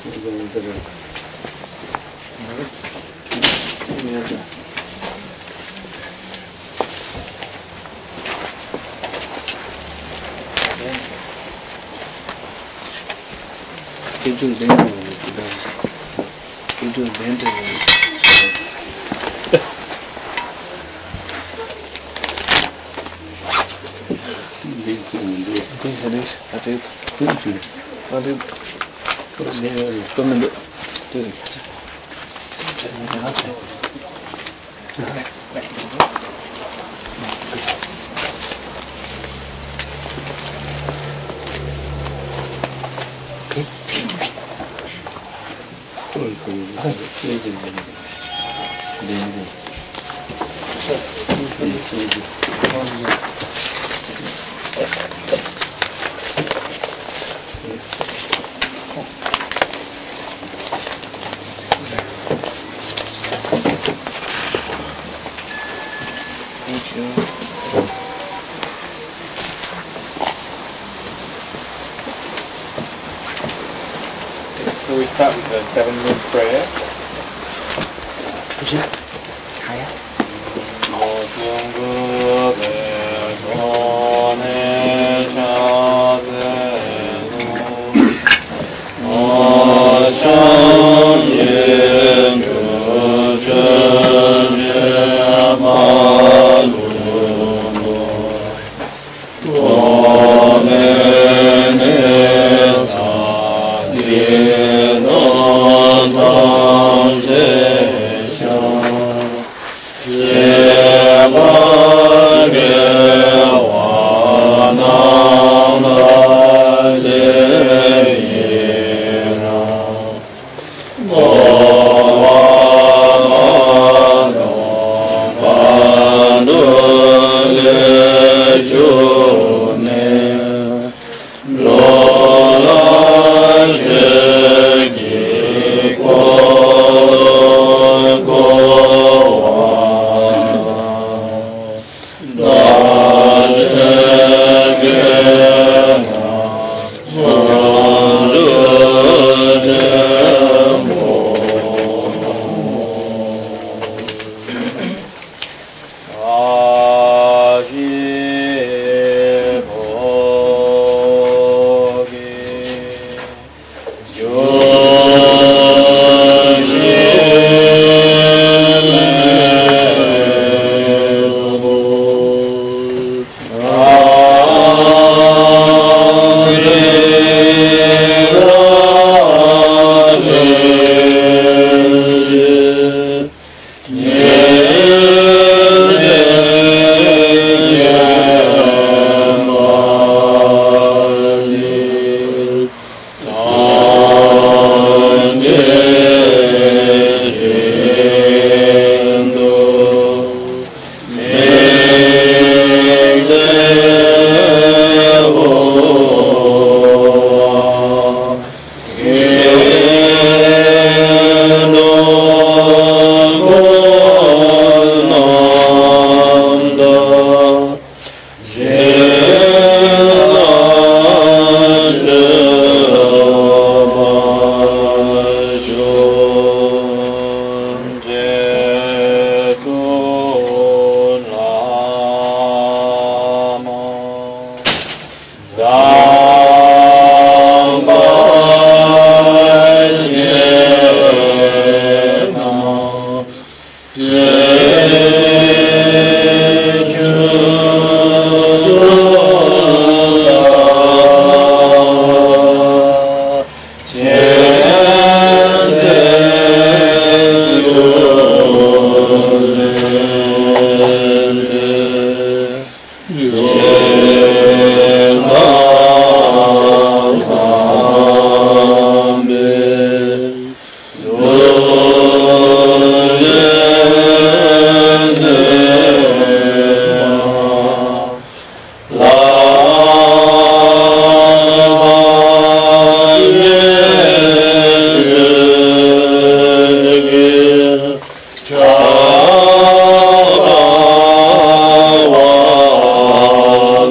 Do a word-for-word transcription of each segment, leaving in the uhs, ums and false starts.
这个，应该是。这就连着我知道，这就连着我。这是的是，啊这工具，啊这那个专门的，对的。这个拿起来，来来。可以。可以可以，可以可以可以，连着。是，可以可以可以。 So we start with the seven moon prayer. 不是，啥呀？ 我经歌的说内沙子路，我上言者真觉马路，我内内萨列那当这相。耶巴耶瓦那那耶耶拉，我瓦那巴那耶就呢，罗拉耶吉过过。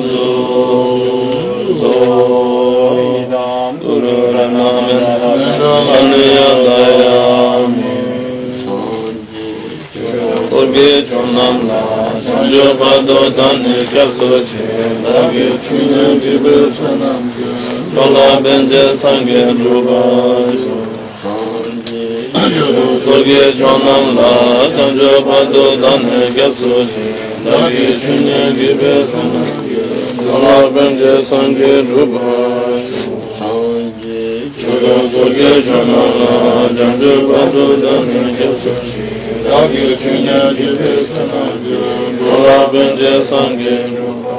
Nam Aniyadayami Urge Chonamla Sanjo Pado Tani Kapsochi Dagi Chuna Gibe Sanam Chola Benje Sange Druba Urge Chonamla Sanjo Pado Tani Kapsochi Dagi Chuna Gibe Sanam Chola Benje Sange Druba Urge Chonamla Sanjo Pado Tani Kapsochi Dagi Chuna Gibe Sanam Chola Benje Sange Druba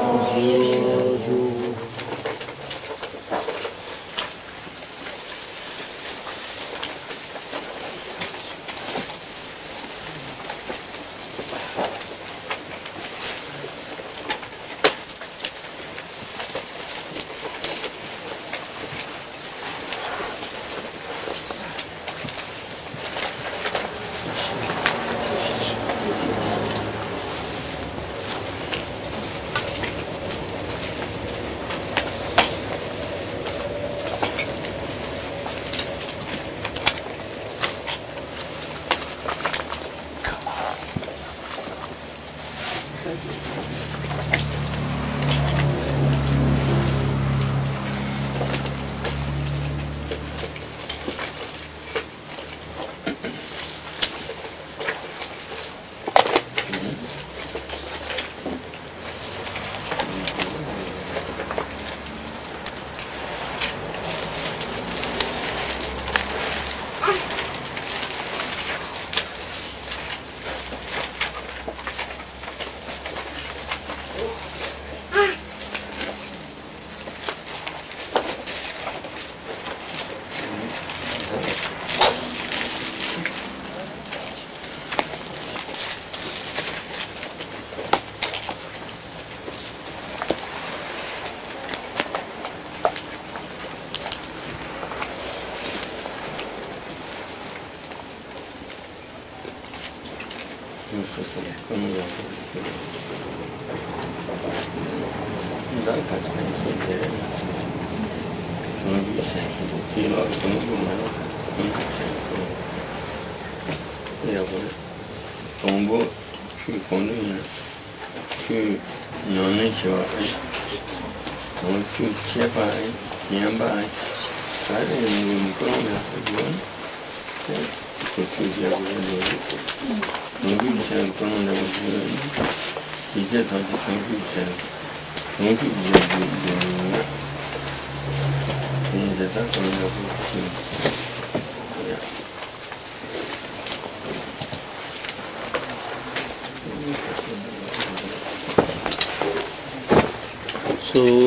So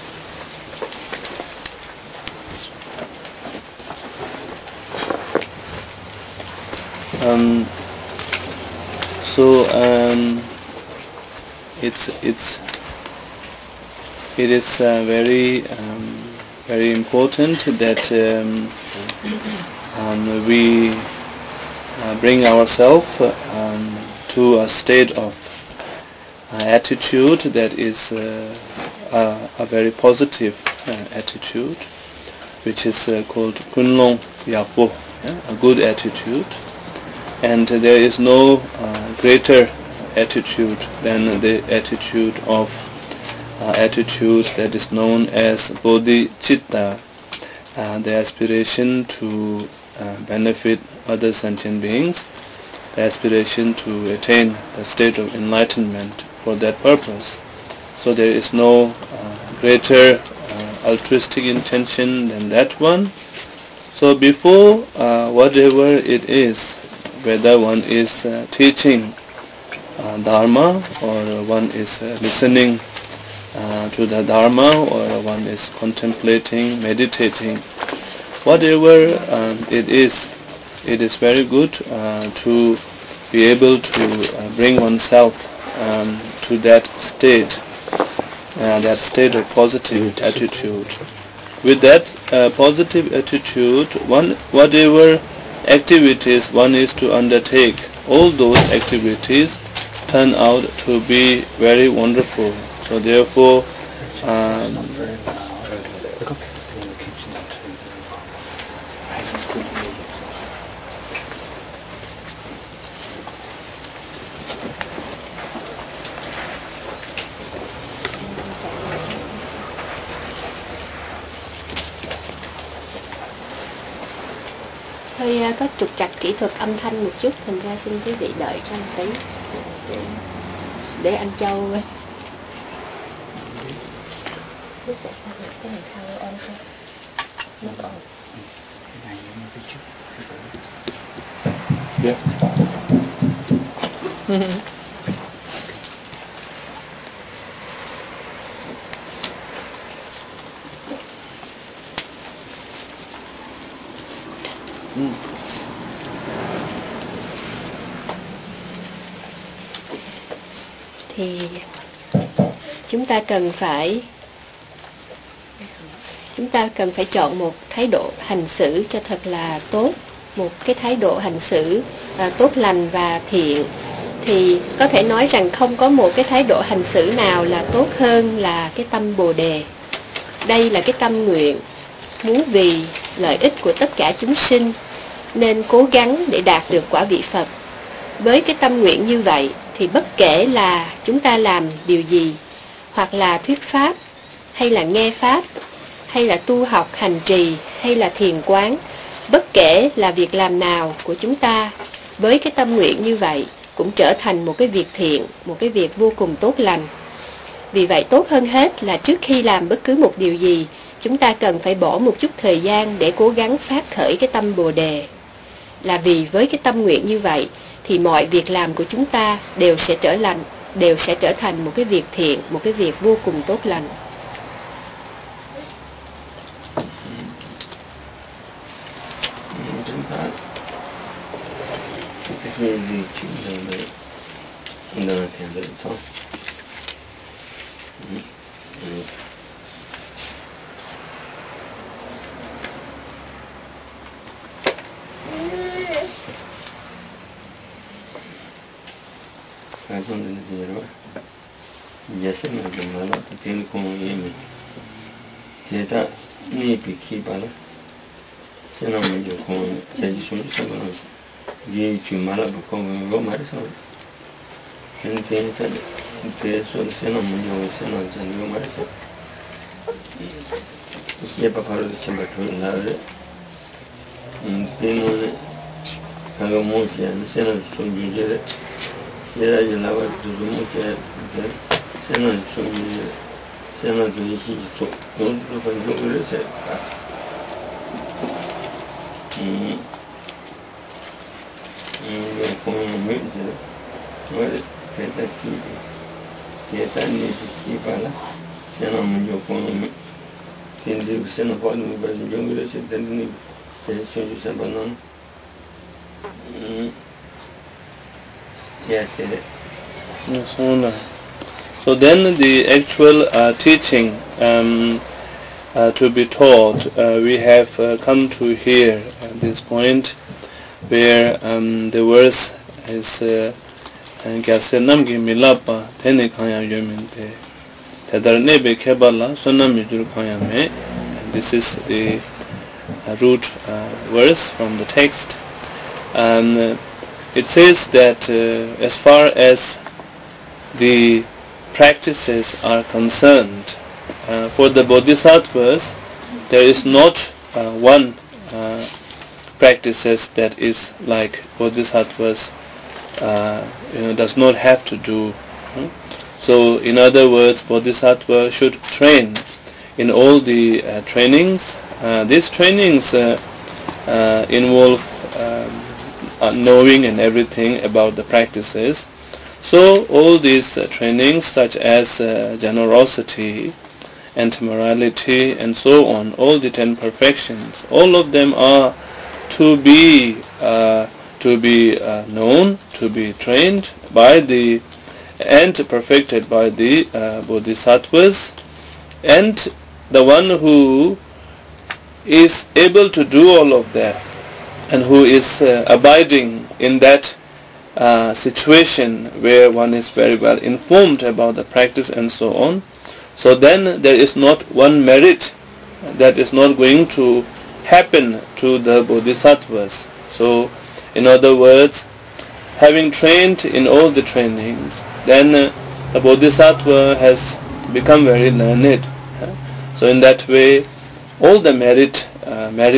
um so um it's it's it is uh, very um, very important that um, um, we uh, bring ourselves um, to a state of uh, attitude that is uh, a, a very positive uh, attitude, which is uh, called Kunlong Yapo, yeah? A good attitude. And uh, there is no uh, greater attitude than the attitude of uh, attitude that is known as bodhicitta, uh, the aspiration to uh, benefit other sentient beings, the aspiration to attain the state of enlightenment for that purpose. So there is no uh, greater uh, altruistic intention than that one. So before uh, whatever it is, whether one is uh, teaching uh, Dharma, or one is uh, listening uh, to the Dharma, or one is contemplating, meditating, whatever um, it is, it is very good uh, to be able to uh, bring oneself um, to that state, uh, that state of positive attitude. With that uh, positive attitude, one whatever activities one is to undertake, all those activities turn out to be very wonderful. So therefore, um, Hơi uh, có trục trặc kỹ thuật âm thanh một chút, thành ra xin quý vị đợi cho một tí để, để anh Châu cái này sao on không? Nó còn cái này nó phía trước. Yes. Mm. Thì chúng ta cần phải chúng ta cần phải chọn một thái độ hành xử cho thật là tốt, một cái thái độ hành xử à, tốt lành và thiện. Thì có thể nói rằng không có một cái thái độ hành xử nào là tốt hơn là cái tâm Bồ Đề. Đây là cái tâm nguyện muốn vì lợi ích của tất cả chúng sinh nên cố gắng để đạt được quả vị Phật. Với cái tâm nguyện như vậy thì bất kể là chúng ta làm điều gì, hoặc là thuyết pháp, hay là nghe pháp, hay là tu học hành trì, hay là thiền quán, bất kể là việc làm nào của chúng ta, với cái tâm nguyện như vậy cũng trở thành một cái việc thiện, một cái việc vô cùng tốt lành. Vì vậy tốt hơn hết là trước khi làm bất cứ một điều gì, chúng ta cần phải bỏ một chút thời gian để cố gắng phát khởi cái tâm Bồ Đề. Là vì với cái tâm nguyện như vậy thì mọi việc làm của chúng ta đều sẽ trở lành, đều sẽ trở thành một cái việc thiện, một cái việc vô cùng tốt lành. Chúng ta cái gì gì chuyện là đấy, là thiền định xong. Phải không được gì rồi. Giờ sẽ mà dùng nó là tiền công gì mà. Thì ta ni bị khi bà đó. Sẽ nào mình dùng công sẽ chỉ xuống sao mà gì chuyện mà là bị công gõ mà sao. Nên thế sẽ thế số sẽ nào mình dùng sẽ nào sẽ gõ mà sao. Sẽ bà phải được xem bà thôi là đấy. Thế nó này hàng ngũ kia sẽ nào xuống dưới đấy. Thế là giờ là vật dụng một cái sẽ là số gì sẽ là cái gì số nó nó phải dùng được sẽ ừ ừ con mình chứ rồi cái ta khi cái ta đi khi phải là sẽ là mình dùng con mình thì điều sẽ là phải mình phải dùng được sẽ đến đi sẽ sử dụng sản phẩm nó yeah, yeah. So, so then the actual uh, teaching um, uh, to be taught, uh, we have uh, come to here at this point where um, the verse is Gyasenam ki milapa tene khaya yominte tadarne be khebala sonam yujur khaya me. This is the uh, root uh, verse from the text. And uh, it says that uh, as far as the practices are concerned, uh, for the bodhisattvas, there is not uh, one uh, practices that is like bodhisattvas uh, you know, does not have to do. Hmm? So, in other words, bodhisattva should train in all the uh, trainings. Uh, these trainings uh, uh, involve um, Uh, knowing and everything about the practices. So all these uh, trainings such as uh, generosity and morality and so on, all the ten perfections, all of them are to be uh, to be uh, known, to be trained by the and perfected by the uh, bodhisattvas, and the one who is able to do all of that and who is uh, abiding in that uh, situation where one is very well informed about the practice and so on, so then there is not one merit that is not going to happen to the bodhisattvas. So, in other words, having trained in all the trainings, then uh, the bodhisattva has become very learned. So in that way, all the merit uh, merit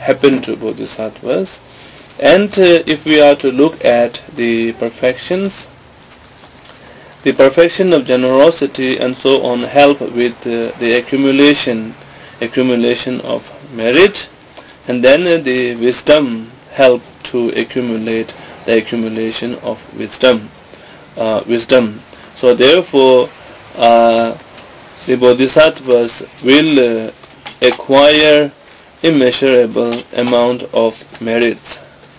happen to bodhisattvas. And uh, if we are to look at the perfections, the perfection of generosity and so on help with uh, the accumulation, accumulation of merit, and then uh, the wisdom help to accumulate the accumulation of wisdom, uh, wisdom. So therefore, uh, the bodhisattvas will uh, acquire immeasurable amount of merits.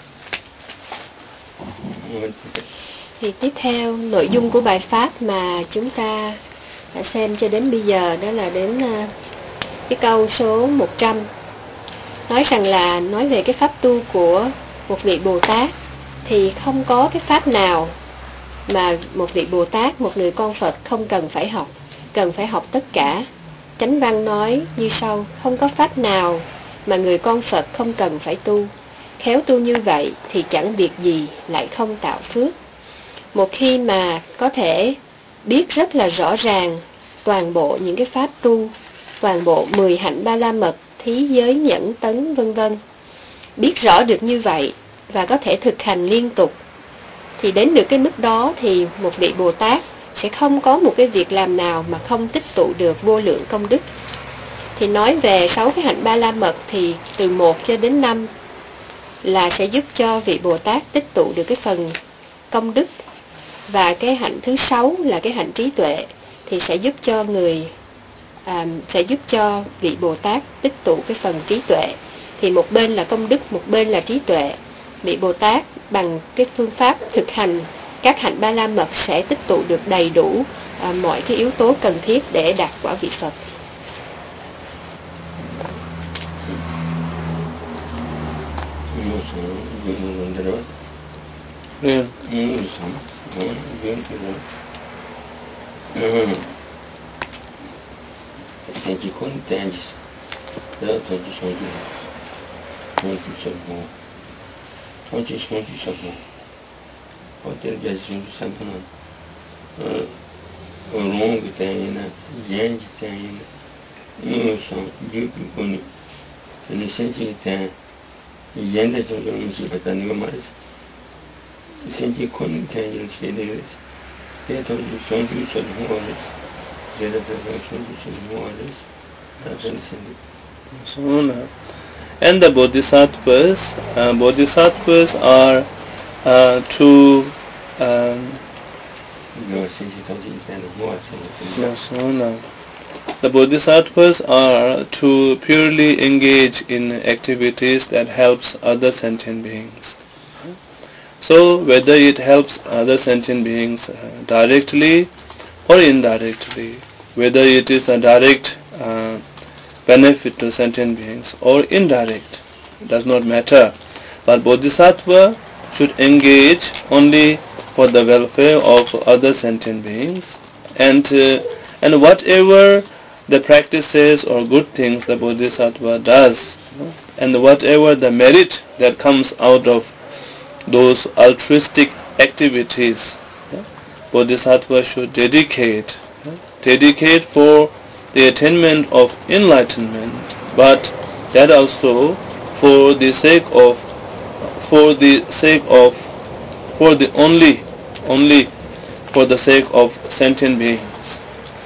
Thì tiếp theo nội dung của bài pháp mà chúng ta đã xem cho đến bây giờ đó là đến uh, cái câu số một trăm, nói rằng là nói về cái pháp tu của một vị Bồ Tát thì không có cái pháp nào mà một vị Bồ Tát, một người con Phật không cần phải học, cần phải học tất cả. Chánh văn nói như sau: không có pháp nào mà người con Phật không cần phải tu. Khéo tu như vậy thì chẳng việc gì lại không tạo phước. Một khi mà có thể biết rất là rõ ràng toàn bộ những cái pháp tu, toàn bộ mười hạnh ba la mật, thí giới nhẫn tấn vân vân, biết rõ được như vậy và có thể thực hành liên tục, thì đến được cái mức đó thì một vị Bồ Tát sẽ không có một cái việc làm nào mà không tích tụ được vô lượng công đức. Thì nói về sáu cái hạnh ba la mật thì từ một cho đến năm là sẽ giúp cho vị Bồ Tát tích tụ được cái phần công đức, và cái hạnh thứ sáu là cái hạnh trí tuệ thì sẽ giúp cho người à, sẽ giúp cho vị Bồ Tát tích tụ cái phần trí tuệ. Thì một bên là công đức, một bên là trí tuệ. Vị Bồ Tát bằng cái phương pháp thực hành các hạnh ba la mật sẽ tích tụ được đầy đủ à, mọi cái yếu tố cần thiết để đạt quả vị Phật. Yeah. Tende com tendes, tanto de som de fonte de sabor, fonte de som de sabor, roteiro de azul de sabor, o longo tem ainda, gente tem ainda, e o som de picone, ele sente que tem, gente de um não se vai estar nenhuma mais, sente quando tem ele cheio deles, tem todo o som de sabor, and the bodhisattvas, uh, bodhisattvas are uh, to um, no, so no. The bodhisattvas are to purely engage in activities that helps other sentient beings. So whether it helps other sentient beings uh, directly or indirectly, whether it is a direct uh, benefit to sentient beings or indirect, does not matter. But bodhisattva should engage only for the welfare of other sentient beings, and uh, and whatever the practices or good things the bodhisattva does, you know, and whatever the merit that comes out of those altruistic activities, yeah, bodhisattva should dedicate, yeah, dedicate for the attainment of enlightenment, but that also for the sake of, for the sake of, for the only, only for the sake of sentient beings.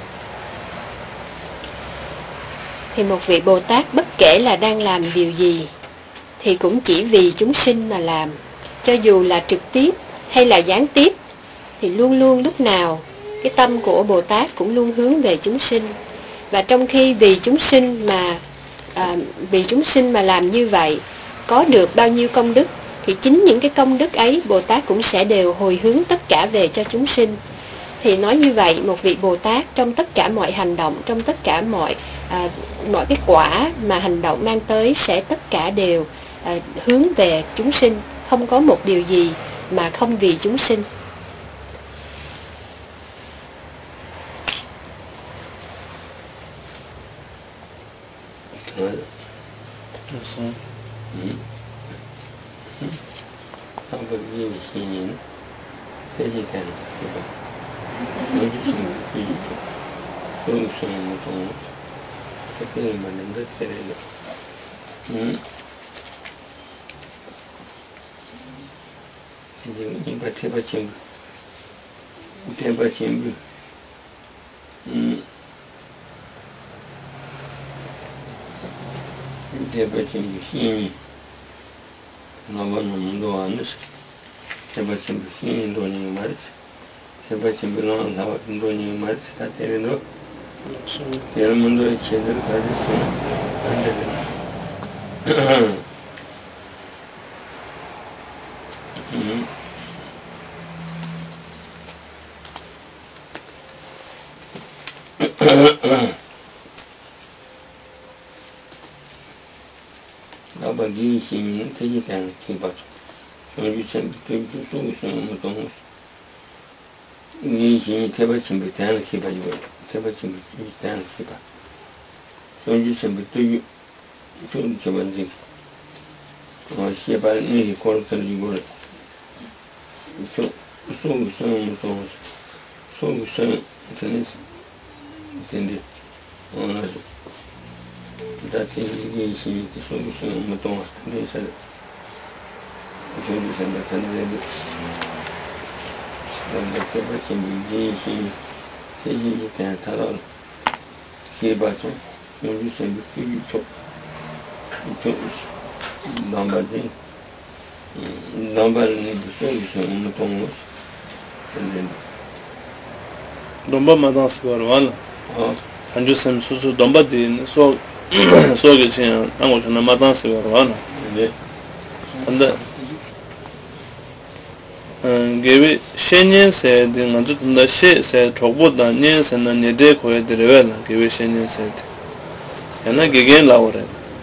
Thì một vị Bồ Tát bất kể là đang làm điều gì thì cũng chỉ vì chúng sinh mà làm, cho dù là trực tiếp hay là gián tiếp, thì luôn luôn lúc nào cái tâm của Bồ Tát cũng luôn hướng về chúng sinh. Và trong khi vì chúng sinh mà à, vì chúng sinh mà làm như vậy, có được bao nhiêu công đức, thì chính những cái công đức ấy Bồ Tát cũng sẽ đều hồi hướng tất cả về cho chúng sinh. Thì nói như vậy, một vị Bồ Tát trong tất cả mọi hành động, trong tất cả mọi à, mọi cái quả mà hành động mang tới sẽ tất cả đều à, hướng về chúng sinh, không có một điều gì mà không vì chúng sinh. Không có gì gì nữa, thế gì cả, nói chuyện gì, tôi xem một tuần, cái cái mà nên rất cái này, imba teba chimbu teba chimbu teba chimbu shini nova no mundo anos teba chimbu shini do ni marit teba chimbu no lava do ni marit ta terendo ter mundo e cheder kadi sun ande Naba gi shin te ji kan ki ba so ju chen te ju so so mo to mo ni shin te ba chin bi tan ki ba ju te ba chin bi tan ki ba so ju chen bi tu ju so ju chen ban ji ko shi ba ni ko ta ju go so so so mo to so so tenis tendi ona dati gi shi ti so so mo to ni sa so ni sa da tan de dan da ke ba chin bi gi shi se ji ta ta ro ki ba to mo ju chen bi ki to to namba de namba ni bi so so mo to mo domba madan sgar wala hanju sem su su domba din so so ge chen ango chana madan sgar wala ne anda gebe shenyen se din anju tunda she se thogbo da nyen se na ne de ko de rewela gebe shenyen se yana gegen la ore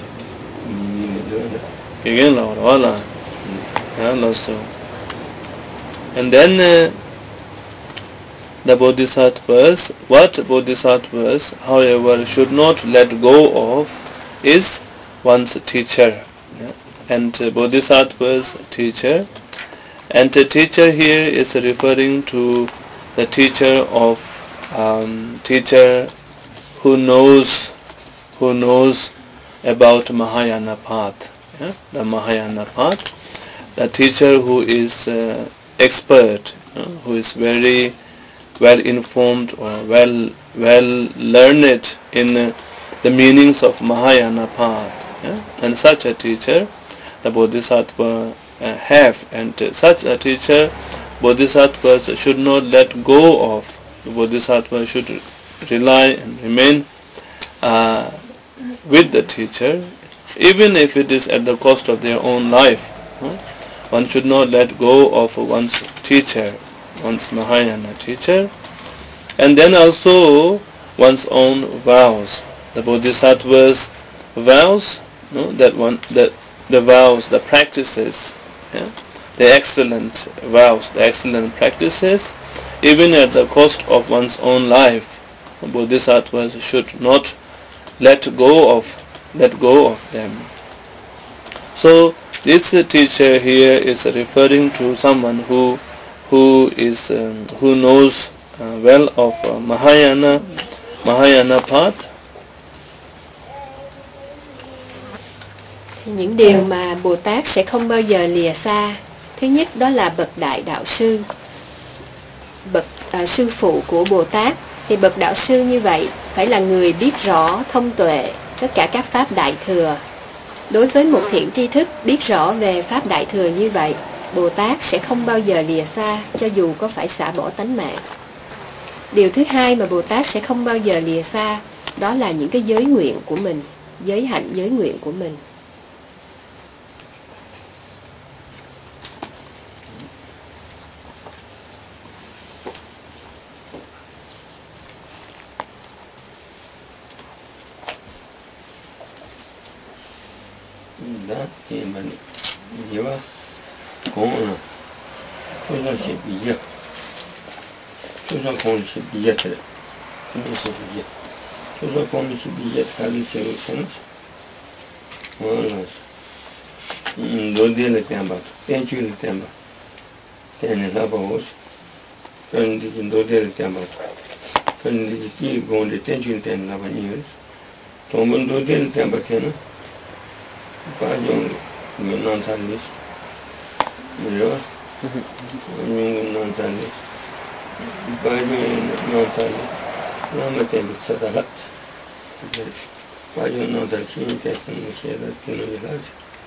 gegen la ore wala ya lo so and then uh, the bodhisattvas, what bodhisattvas, however, should not let go of is one's teacher. Yeah? And uh, bodhisattva's teacher. And the teacher here is referring to the teacher of um, teacher who knows who knows about Mahayana path. Yeah? The Mahayana path. The teacher who is uh, expert, you know, who is very well informed or well well learned in uh, the meanings of Mahayana path, yeah? And such a teacher the Bodhisattva uh, have, and uh, such a teacher Bodhisattvas should not let go of. The Bodhisattva should rely and remain uh, with the teacher, even if it is at the cost of their own life. Huh? One should not let go of one's teacher, one's Mahayana teacher, and then also one's own vows. The Bodhisattva's vows, no, that one, that the vows, the practices, yeah, the excellent vows, the excellent practices, even at the cost of one's own life, the Bodhisattvas should not let go of, let go of them. So this uh, teacher here is referring to someone who who is um, who knows uh, well of uh, Mahayana Mahayana path. Những điều mà Bồ Tát sẽ không bao giờ lìa xa. Thứ nhất đó là bậc đại đạo sư, bậc uh, sư phụ của Bồ Tát. Thì bậc đạo sư như vậy phải là người biết rõ thông tuệ tất cả các pháp đại thừa. Đối với một thiện tri thức biết rõ về pháp đại thừa như vậy, Bồ Tát sẽ không bao giờ lìa xa, cho dù có phải xả bỏ tánh mạng. Điều thứ hai mà Bồ Tát sẽ không bao giờ lìa xa, đó là những cái giới nguyện của mình, giới hạnh giới nguyện của mình. Da thì mình hiểu cũng là tôi nói chuyện bị giật tôi nói con chuyện bị giật rồi tôi nói chuyện bị giật tôi nói con chuyện bị giật khai đi chơi xong rồi đôi đi là tiền bạc tiền chui là tiền bạc tiền là bao nhiêu cần đi đôi đi là tiền bạc cần đi chỉ gồm để tiền chui tiền là bao nhiêu trong mình đôi đi là tiền bạc thế nào Pajong, non talis, yo, Yung non tali. Baju non tali. Nama tem sadalat. Baju non tali ni te kan mshera tino ilaj.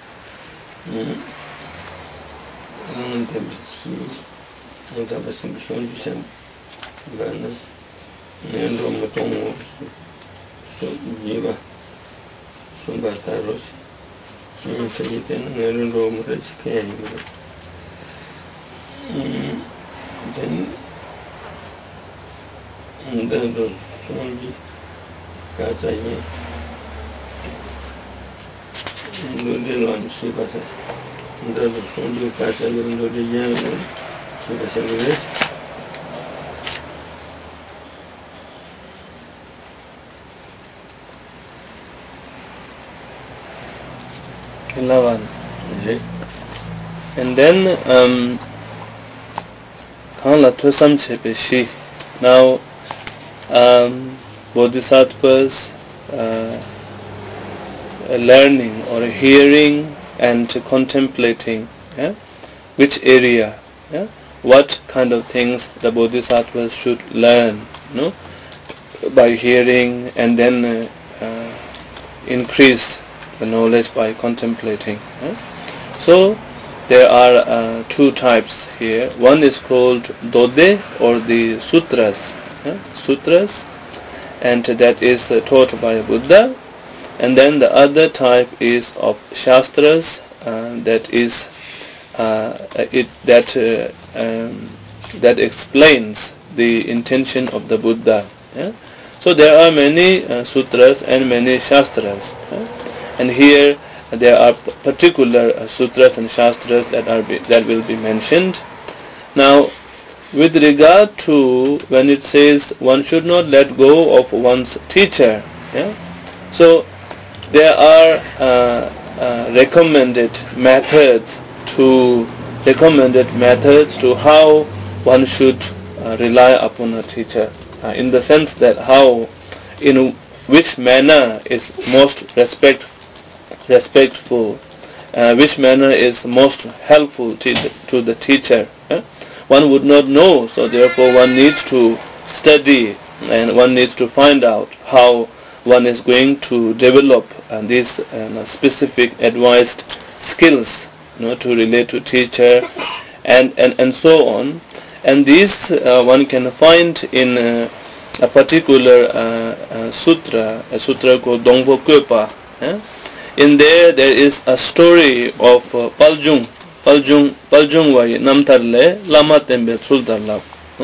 Non tem chi. Non taba sim shon bisam. Bana. Nendo motomo. So jiva. Sumbataros. Ni sayiten nendo muraj kaya then the Sonji Kasaye Lodilon Sibasa, the Sonji Kasaye and Lodian Sibasa. eleven. And then um now um, Bodhisattvas uh, learning or hearing and contemplating, yeah? Which area, yeah? What kind of things the Bodhisattvas should learn, no? By hearing and then uh, uh, increase the knowledge by contemplating. Yeah? So there are uh, two types here. One is called Dode or the Sutras, yeah? Sutras, and that is uh, taught by Buddha. And then the other type is of Shastras, uh, that is uh, it that uh, um, that explains the intention of the Buddha. Yeah? So there are many uh, sutras and many Shastras, yeah? And here there are particular uh, sutras and shastras that are be, that will be mentioned. Now, with regard to when it says one should not let go of one's teacher, yeah? So there are uh, uh, recommended methods to recommended methods to how one should uh, rely upon a teacher, uh, in the sense that how, in which manner is most respect respectful, uh, which manner is most helpful to the, to the teacher. Eh? One would not know, so therefore one needs to study and one needs to find out how one is going to develop uh, these uh, specific advised skills, you know, to relate to teacher and, and, and so on. And these uh, one can find in uh, a particular uh, uh, sutra, a sutra called Dongpo Kyopa. Eh? In there, there is a story of uh, Paljung, Paljung, Paljung Wai Namtarle Lama Tembe Sultarlap.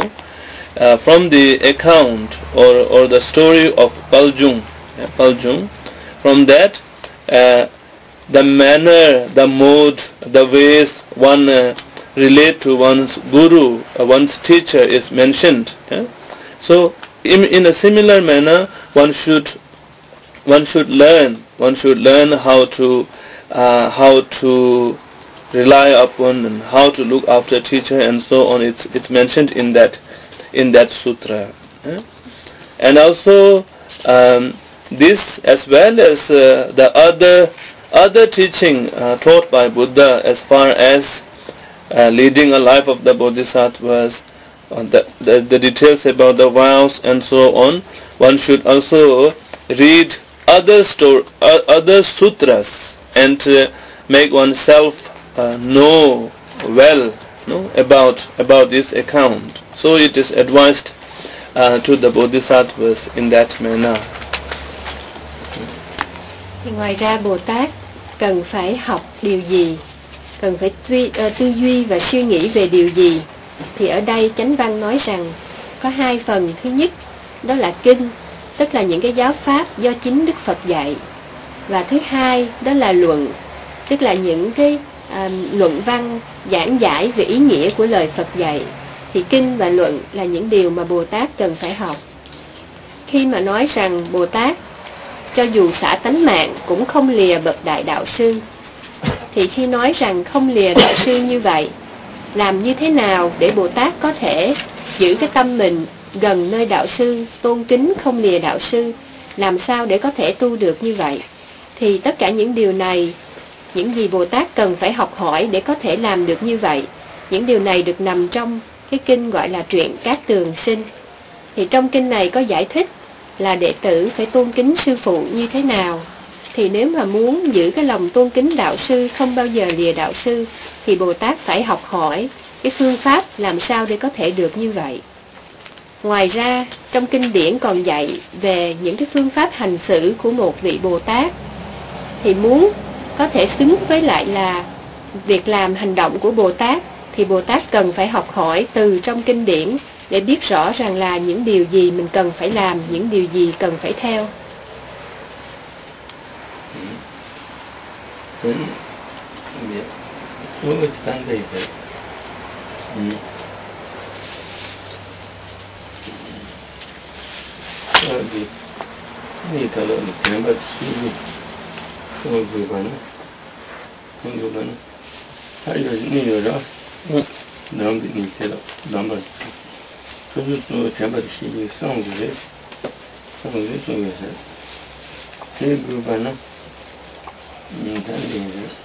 Uh, from the account or or the story of Paljung, yeah, Paljung, from that, uh, the manner, the mode, the ways one uh, relate to one's guru, uh, one's teacher is mentioned. Yeah? So, in in a similar manner, one should one should learn. One should learn how to uh, how to rely upon and how to look after teacher and so on. It's it's mentioned in that in that sutra, eh? And also um, this, as well as uh, the other other teaching uh, taught by Buddha as far as uh, leading a life of the Bodhisattvas, uh, the, the the details about the vows and so on. One should also read other sto- uh, other sutras and uh, make oneself uh, know well, no, about about this account. So it is advised uh, to the Bodhisattvas in that manner. Ngoài ra, Bồ Tát cần phải học điều gì, cần phải tuy, uh, tư duy và suy nghĩ về điều gì, thì ở đây Chánh Văn nói rằng có hai phần. Thứ nhất, đó là kinh, tức là những cái giáo pháp do chính Đức Phật dạy. Và thứ hai, đó là luận, tức là những cái uh, luận văn giảng giải về ý nghĩa của lời Phật dạy. Thì kinh và luận là những điều mà Bồ Tát cần phải học. Khi mà nói rằng Bồ Tát cho dù xả tánh mạng cũng không lìa bậc đại đạo sư, thì khi nói rằng không lìa đạo sư như vậy, làm như thế nào để Bồ Tát có thể giữ cái tâm mình gần nơi đạo sư, tôn kính không lìa đạo sư, làm sao để có thể tu được như vậy? Thì tất cả những điều này, những gì Bồ Tát cần phải học hỏi để có thể làm được như vậy, Những điều này được nằm trong cái kinh gọi là truyện Cát Tường Sinh. Thì trong kinh này có giải thích là đệ tử phải tôn kính sư phụ như thế nào. Thì nếu mà muốn giữ cái lòng tôn kính đạo sư, không bao giờ lìa đạo sư, thì Bồ Tát phải học hỏi cái phương pháp làm sao để có thể được như vậy. Ngoài ra, trong kinh điển còn dạy về những cái phương pháp hành xử của một vị Bồ Tát. Thì muốn có thể xứng với lại là việc làm hành động của Bồ Tát, thì Bồ Tát cần phải học hỏi từ trong kinh điển để biết rõ rằng là những điều gì mình cần phải làm, những điều gì cần phải theo. Then, yeah, so much time they say. So the need to learn the time, but she so good one. Không good one. How you need your rough? Don't be need to number. So you know the time, but she is some of this. Some of this over here. Hey, good one. Mm, that is it.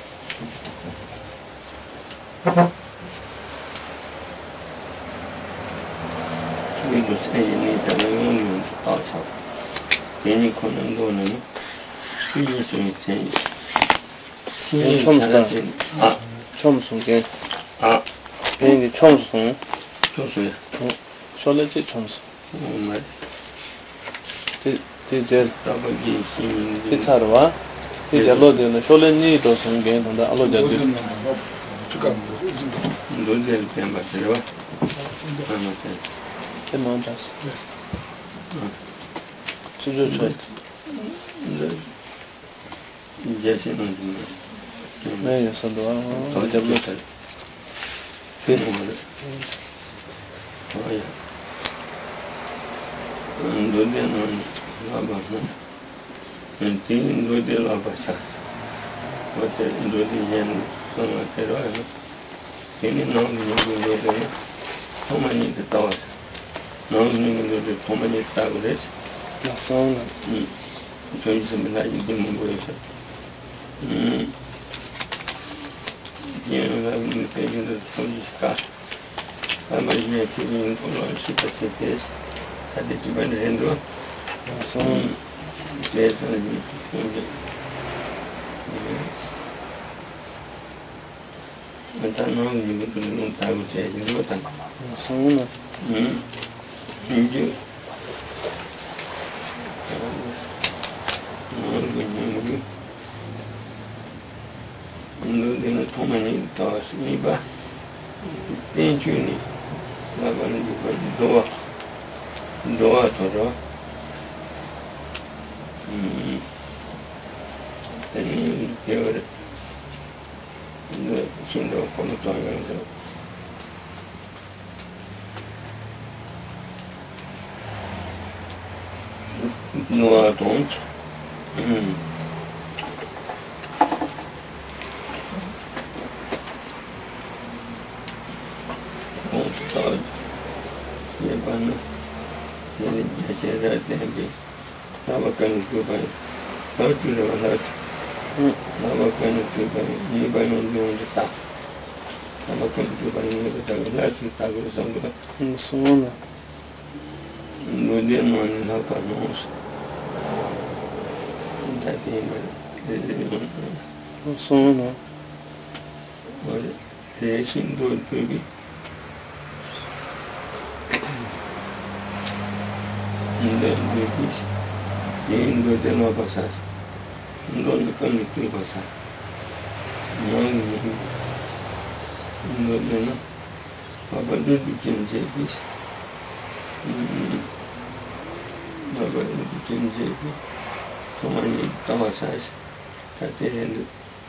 We will say you need to learn also. Any common donor, she is in change. She is in ah, Chomsung again. ah, In the Chomsung, so so. so let's say Chomsung. Oh my, Did did double G, she means it's hard, wa? Did you load in the shoulder need or some gain on the allo do the time, but you know, I'm not saying. The mountains. To do it. Yes, you know. Maybe you said, well, So the look blood. at it. Oh, yeah. And do the non Labana. And think do the Labasa. What the do the Yen, some of the Royal. Any non you do the how many the thought? Non you do the how many tablets? The song. So you something like you can move. Mm. Yeah, I'm going to pay you the Polish cash. I'm going to take you in for lunch. It's this. I did you find the handle? The song. Yes, I did. I don't know you would do no time to say you know that. The song. Hmm. Did you? No, you no, they not how many toss me back. Ain't you need? I want to go to the door. Door to door. Hmm. Then you give it. The window from the door. No, I don't. Hmm. How can you buy? How to the alert? How can you buy? You buy on the top. How can you buy the last with Tago Sangha? The song. No, dear man, how can knows? That is The song. what creation good baby. And then babies. In the demo passage, don't come to passage. Young, no, no, Papa did become Javis. Papa became Javis. So many Tamasas at the end.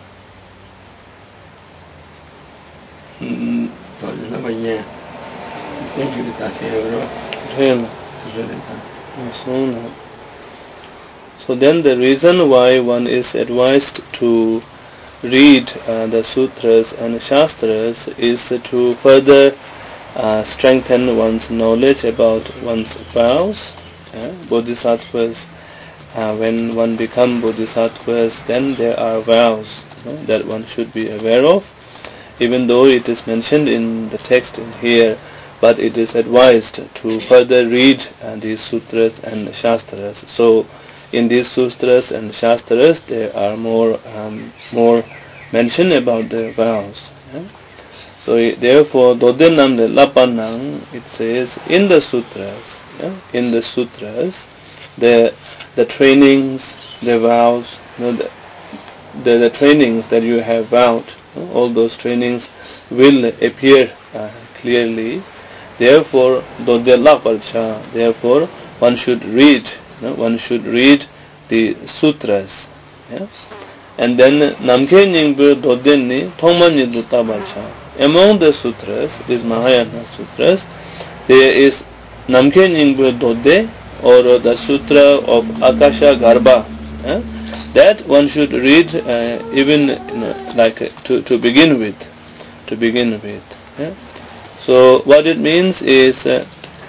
For another year, thank you, Tassi. Him. The song. So then the reason why one is advised to read uh, the sutras and shastras is to further uh, strengthen one's knowledge about one's vows. Uh, bodhisattvas, uh, when one becomes bodhisattvas, then there are vows uh, that one should be aware of. even though it is mentioned in the text in here, but it is advised to further read uh, these sutras and shastras. So in these sutras and shastras there are more um, more mention about the vows. Yeah? So therefore, Dodenam de Lapanang, it says in the sutras, yeah? in the sutras, the the trainings, the vows, you know, the, the the trainings that you have vowed, you know, all those trainings will appear uh, clearly. Therefore, Dodela Palcha, therefore one should read, you know, one should read the sutras. Yeah? And then Namke Ningbu Dodenni Thongmanyi Dutta Palcha. Among the sutras, these Mahayana sutras, there is Namke Ningbu Dode, or the sutra of Akasha Garbha. Eh? That one should read uh, even you know, like uh, to, to begin with. To begin with. Eh? So what it means is uh,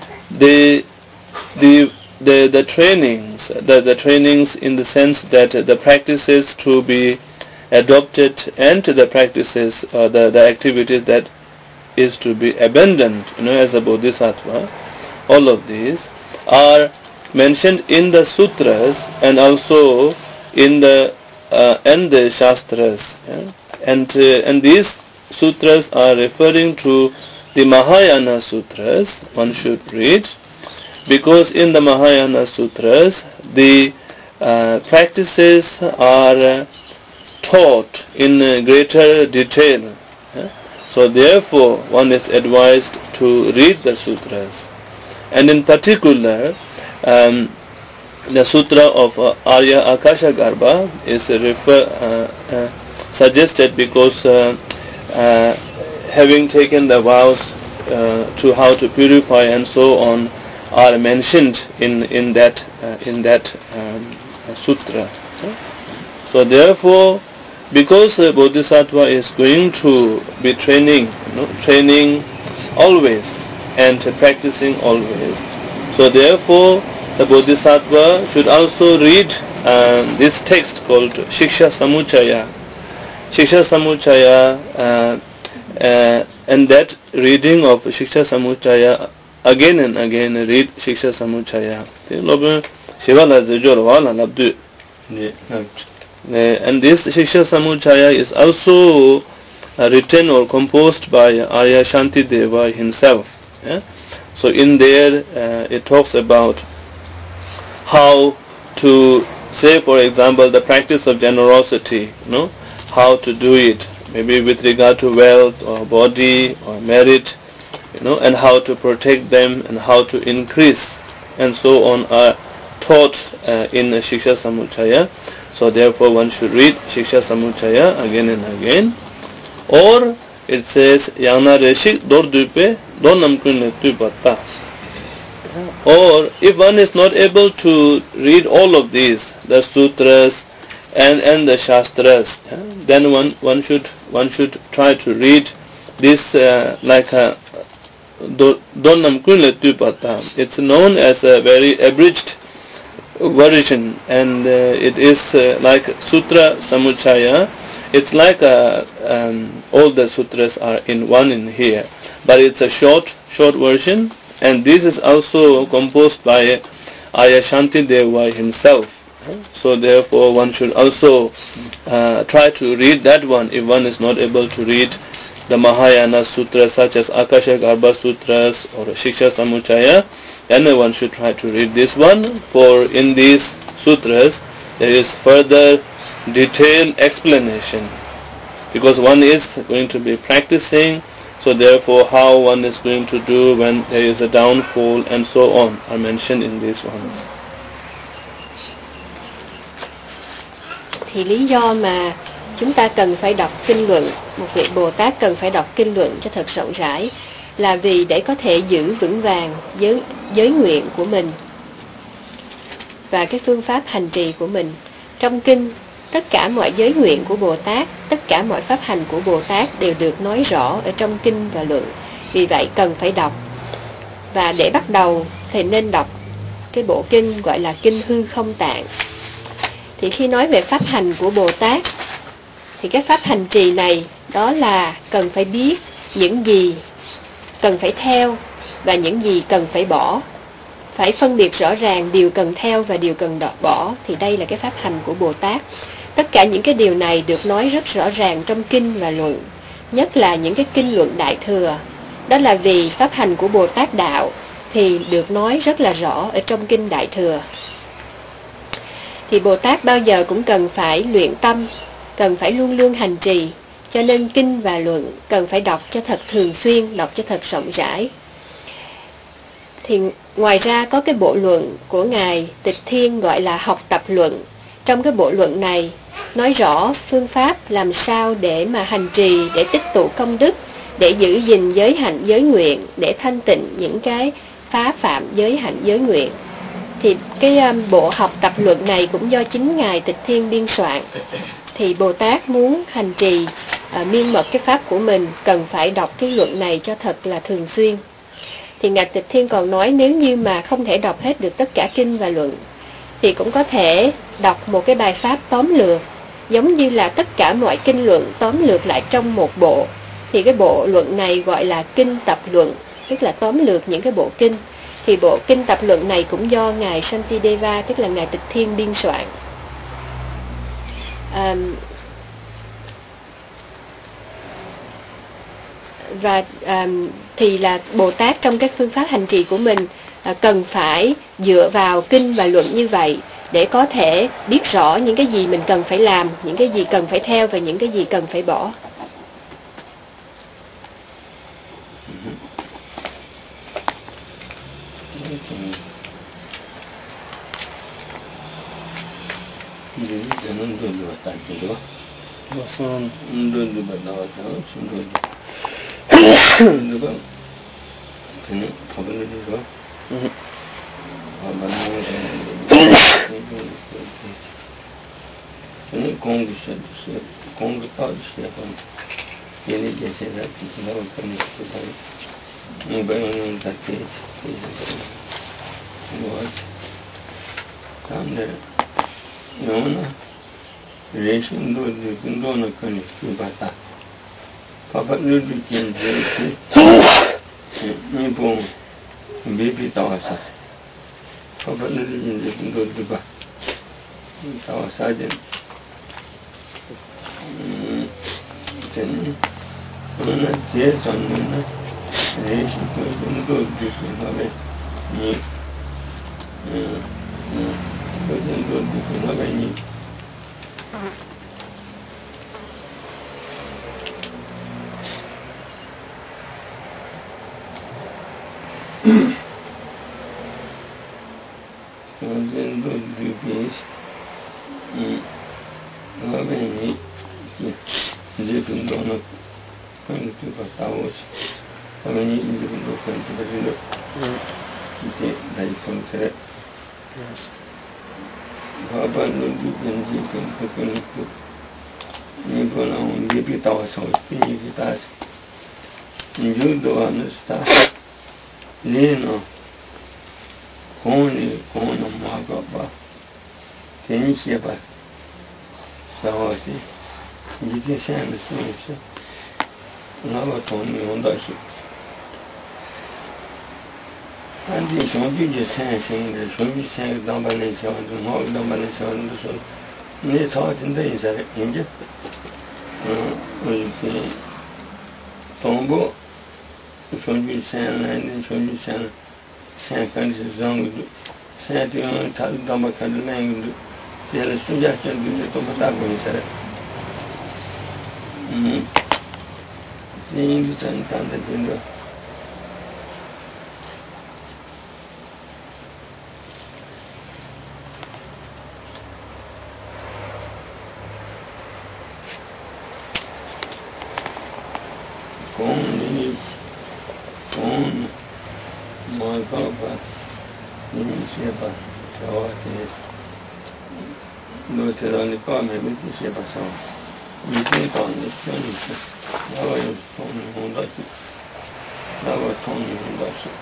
the the the the trainings, the, the trainings in the sense that uh, the practices to be adopted and the practices, uh, the, the activities that is to be abandoned, you know, as a bodhisattva, all of these are mentioned in the sutras and also in the uh, and the shastras, yeah? and uh, and these sutras are referring to the Mahayana sutras. One should read, because in the Mahayana sutras the uh, practices are uh, taught in uh, greater detail. Yeah? So therefore one is advised to read the sutras, and in particular um, the sutra of uh, Arya Akasha Garbha is uh, refer, uh, uh, suggested because uh, uh, having taken the vows uh, to how to purify and so on are mentioned in in that uh, in that um, sutra. Yeah? So therefore, because the Bodhisattva is going to be training, you know, training always and practicing always, so therefore the Bodhisattva should also read um, this text called Shiksha Samuchaya. Shiksha Samuchaya, uh, uh, and that reading of Shiksha Samuchaya, again and again read Shiksha Samuchaya. Uh, and this Shiksha Samuchaya is also uh, written or composed by Arya Shantideva himself. Yeah? So in there uh, it talks about how to, say for example, the practice of generosity, you know, how to do it, maybe with regard to wealth or body or merit, you know, and how to protect them and how to increase and so on are taught uh, in Shiksha Samuchaya. So therefore one should read Shiksha Samuchaya again and again. Or it says Yana Reshik Dor Dupe Don Namkun Tupata. Or if one is not able to read all of these, the sutras and, and the shastras, yeah, then one one should one should try to read this uh, like a Don Namkun Tupata. It's known as a very abridged version, and uh, it is uh, like Sutra Samuchaya. It's like a, um, all the sutras are in one in here, but it's a short short version, and this is also composed by Arya Shantideva himself. So therefore one should also uh, try to read that one if one is not able to read the Mahayana sutras such as Akasha Garbha sutras or Shiksha Samuchaya. Then one should try to read this one, for in these sutras there is further detailed explanation, because one is going to be practicing, so therefore how one is going to do when there is a downfall and so on are mentioned in these ones. Thì lý do mà chúng ta cần phải đọc kinh luận, một vị Bồ Tát cần phải đọc kinh luận cho thật rộng rãi, là vì để có thể giữ vững vàng giới, giới nguyện của mình và cái phương pháp hành trì của mình. Trong kinh, tất cả mọi giới nguyện của Bồ Tát, tất cả mọi pháp hành của Bồ Tát đều được nói rõ ở trong kinh và luận. Vì vậy cần phải đọc. Và để bắt đầu thì nên đọc cái bộ kinh gọi là kinh Hư Không Tạng. Thì khi nói về pháp hành của Bồ Tát, thì cái pháp hành trì này đó là cần phải biết những gì cần phải theo và những gì cần phải bỏ. Phải phân biệt rõ ràng điều cần theo và điều cần bỏ, thì đây là cái pháp hành của Bồ Tát. Tất cả những cái điều này được nói rất rõ ràng trong kinh và luận, nhất là những cái kinh luận Đại Thừa. Đó là vì pháp hành của Bồ Tát Đạo thì được nói rất là rõ ở trong kinh Đại Thừa. Thì Bồ Tát bao giờ cũng cần phải luyện tâm, cần phải luôn luôn hành trì, cho nên kinh và luận cần phải đọc cho thật thường xuyên, đọc cho thật rộng rãi. Thì ngoài ra có cái bộ luận của Ngài Tịch Thiên gọi là học tập luận. Trong cái bộ luận này nói rõ phương pháp làm sao để mà hành trì, để tích tụ công đức, để giữ gìn giới hạnh giới nguyện, để thanh tịnh những cái phá phạm giới hạnh giới nguyện. Thì cái um, bộ học tập luận này cũng do chính Ngài Tịch Thiên biên soạn. Thì Bồ Tát muốn hành trì uh, miên mật cái pháp của mình, cần phải đọc cái luận này cho thật là thường xuyên. Thì Ngài Tịch Thiên còn nói nếu như mà không thể đọc hết được tất cả kinh và luận, thì cũng có thể đọc một cái bài pháp tóm lược, giống như là tất cả mọi kinh luận tóm lược lại trong một bộ. Thì cái bộ luận này gọi là kinh tập luận, tức là tóm lược những cái bộ kinh. Thì bộ kinh tập luận này cũng do Ngài Shantideva, tức là Ngài Tịch Thiên biên soạn. À, và à, thì là Bồ Tát trong cái phương pháp hành trì của mình à, cần phải dựa vào kinh và luận như vậy để có thể biết rõ những cái gì mình cần phải làm, những cái gì cần phải theo và những cái gì cần phải bỏ. Racing do the Dona Kani, Bata. Papa Nudu can Nipon, baby Tawasa. Papa Nudu in the Duba. Tawasajan. Then, on a chase on Nuna, racing to do this in a way. Then go to place. Having living donor going to the towers. Having living donor going to the window. They from the yes. Baba no do benji kan kan ko ni bona un bibi tawa so ni vitas ni do anasta ni no koni kono maga ba teni siapa sawati ni ke sen so so na ba toni onda shi Andi shonju je sen sen de shonju sen damba ne chawan do no damba ne chawan do so ne chawa tinda isare inje oi ke tombo shonju sen ne shonju sen sen kan se zang do sen de ta damba kan ne ndu de le suja chen do to bata ko isare mm ni ndu tan tan de tindo Con con my papa in Shepa, so it is no te lo ne come with the Shepa song. You think on the Johnny, now I was Tony Hondashi. Now I Tony Hondashi.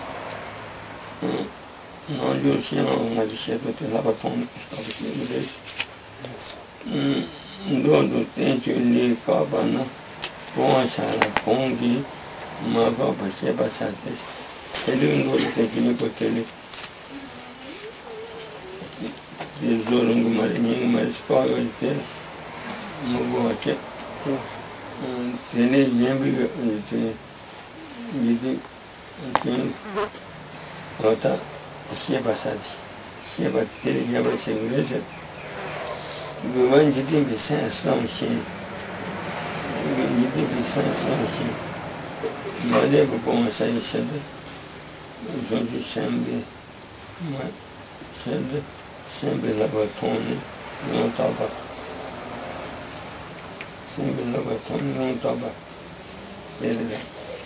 No, you see, I just said that the lava Tony stop it. Don't think you need Papa. Ponsala, Pongi, Mava, Baseba Satis, Telling Goli, taking a Kelly. The Zoring Marine, my spy, and Mugo, and Tene Yambi, and King Ota, Sheba Sats, Sheba Kelly, Yaba Singulation. The one you didn't be sent some shit. You didn't be sent some shit. My neighbor born say said it. Don't you send me? My said it. Send me like a Tony. No tobacco. Send me like a Tony. No tobacco. Very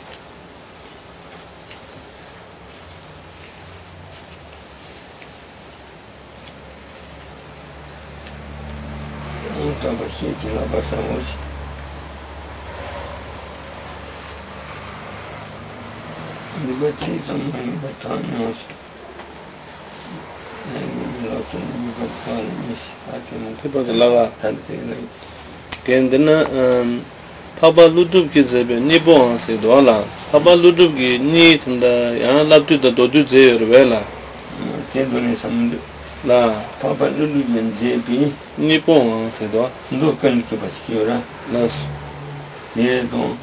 Tava gente lá passar hoje. Me bati também, me batalha nós. Me loto, me batalha, me aqui não tem para lá. Tanto lá. Kendina Papa Ludub ki zebe ni bon se do la. Papa Ludub ki ni tanda ya laptu da doju je rwela. Tendo ne samdu. La Papa Lulu and J P Nippon se do no can to Bascura. Las Here go.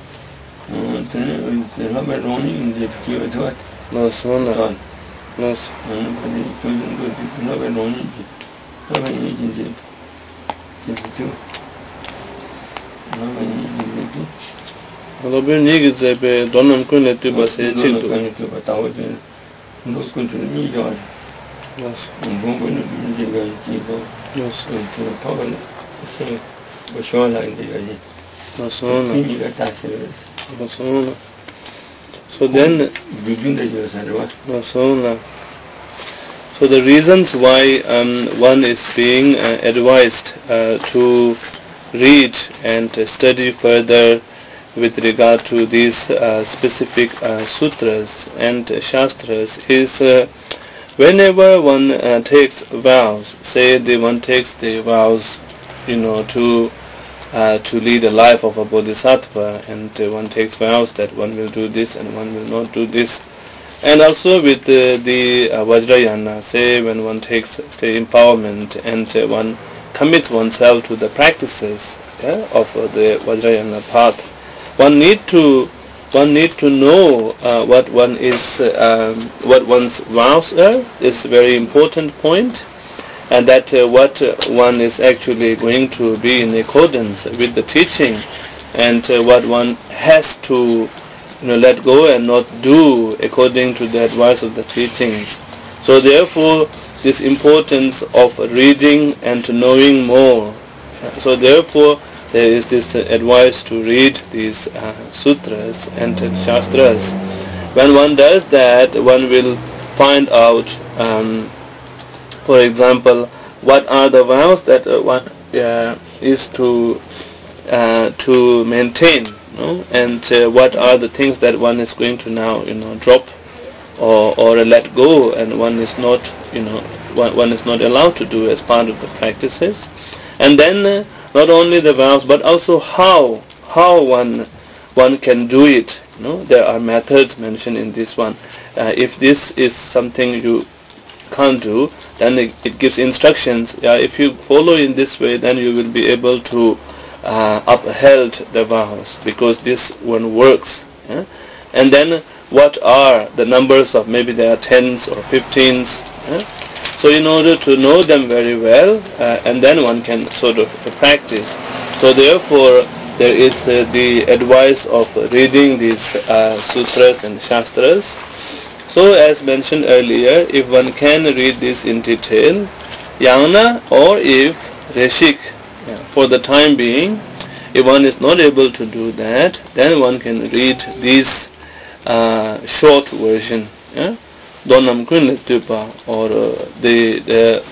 The number only in the Kyoto. no sona las Nobody couldn't go to number only. How many in the two? How many in the Robe ni zebe donam kun le tu ba se chintu. to Batawa. No country New York. Yes. And Bungo Yes. to the power. So, was shown like the No sona. No sona. So then between the years and what? no sona. So the reasons why um, one is being uh, advised uh, to read and uh, study further with regard to these uh, specific uh, sutras and uh, shastras is uh, whenever one uh, takes vows, say the one takes the vows, you know, to uh, to lead a life of a bodhisattva, and uh, one takes vows that one will do this and one will not do this, and also with uh, the uh, Vajrayana, say when one takes say empowerment and uh, one commits oneself to the practices yeah, of uh, the Vajrayana path, one need to one need to know uh, what one is uh, um, what one's vows are. Is a very important point, and that uh, what uh, one is actually going to be in accordance with the teaching, and uh, what one has to you know let go and not do according to the advice of the teachings. So therefore this importance of reading and to knowing more. So therefore there is this uh, advice to read these uh, sutras and uh, shastras. When one does that, one will find out, um, for example, what are the vows that uh, one uh, is to uh, to maintain, you know, and uh, what are the things that one is going to now, you know, drop or or let go, and one is not, you know, one, one is not allowed to do as part of the practices, and then. Uh, Not only the vows, but also how how one one can do it. You know, there are methods mentioned in this one. Uh, if this is something you can't do, then it, it gives instructions. Yeah, if you follow in this way, then you will be able to uh, uphold the vows, because this one works. Yeah? And then what are the numbers of, maybe there are tens or fifteens. Yeah? So in order to know them very well, uh, and then one can sort of uh, practice. So therefore, there is uh, the advice of reading these uh, sutras and shastras. So as mentioned earlier, if one can read this in detail, yagna, or if reshik, yeah, for the time being, if one is not able to do that, then one can read these uh, short version. Yeah? Donam Kunle Tupa, or uh, the the,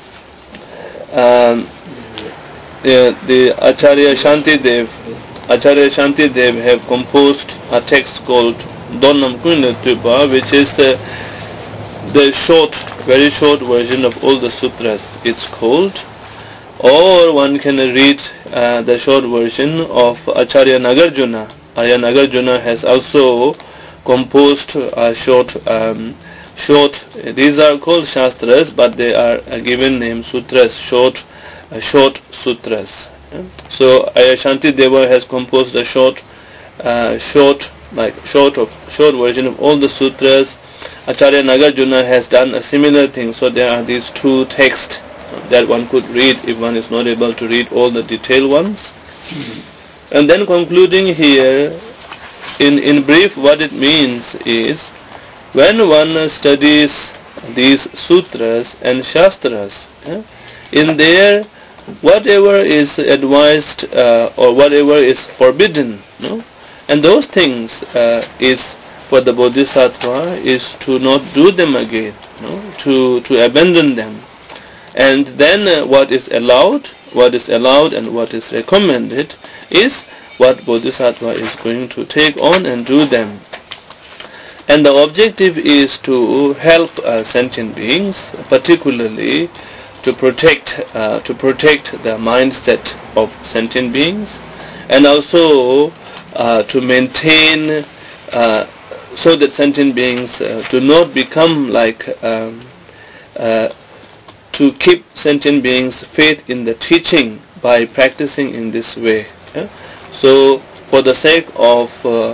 um, the the Acharya Shanti Dev Acharya Shanti Dev have composed a text called Donam Kunle Tupa, which is the the short, very short version of all the sutras. It's called, or one can read uh, the short version of Acharya Nagarjuna. Acharya Nagarjuna has also composed a short, um, short. These are called shastras, but they are uh, given name sutras, short, uh, short sutras. Yeah? So Shanti Deva has composed a short, uh, short, like short of short version of all the sutras. Acharya Nagarjuna has done a similar thing. So there are these two texts that one could read if one is not able to read all the detailed ones. Mm-hmm. And then concluding here, in, in brief, what it means is, when one studies these sutras and shastras, yeah, in there, whatever is advised uh, or whatever is forbidden, no? And those things uh, is for the Bodhisattva is to not do them again, no? to, to abandon them. And then uh, what is allowed, what is allowed and what is recommended is what Bodhisattva is going to take on and do them. And the objective is to help uh, sentient beings, particularly to protect, uh, to protect the mindset of sentient beings, and also uh, to maintain, uh, so that sentient beings uh, do not become like. Um, uh, to keep sentient beings' faith in the teaching by practicing in this way. Yeah? So, for the sake of uh,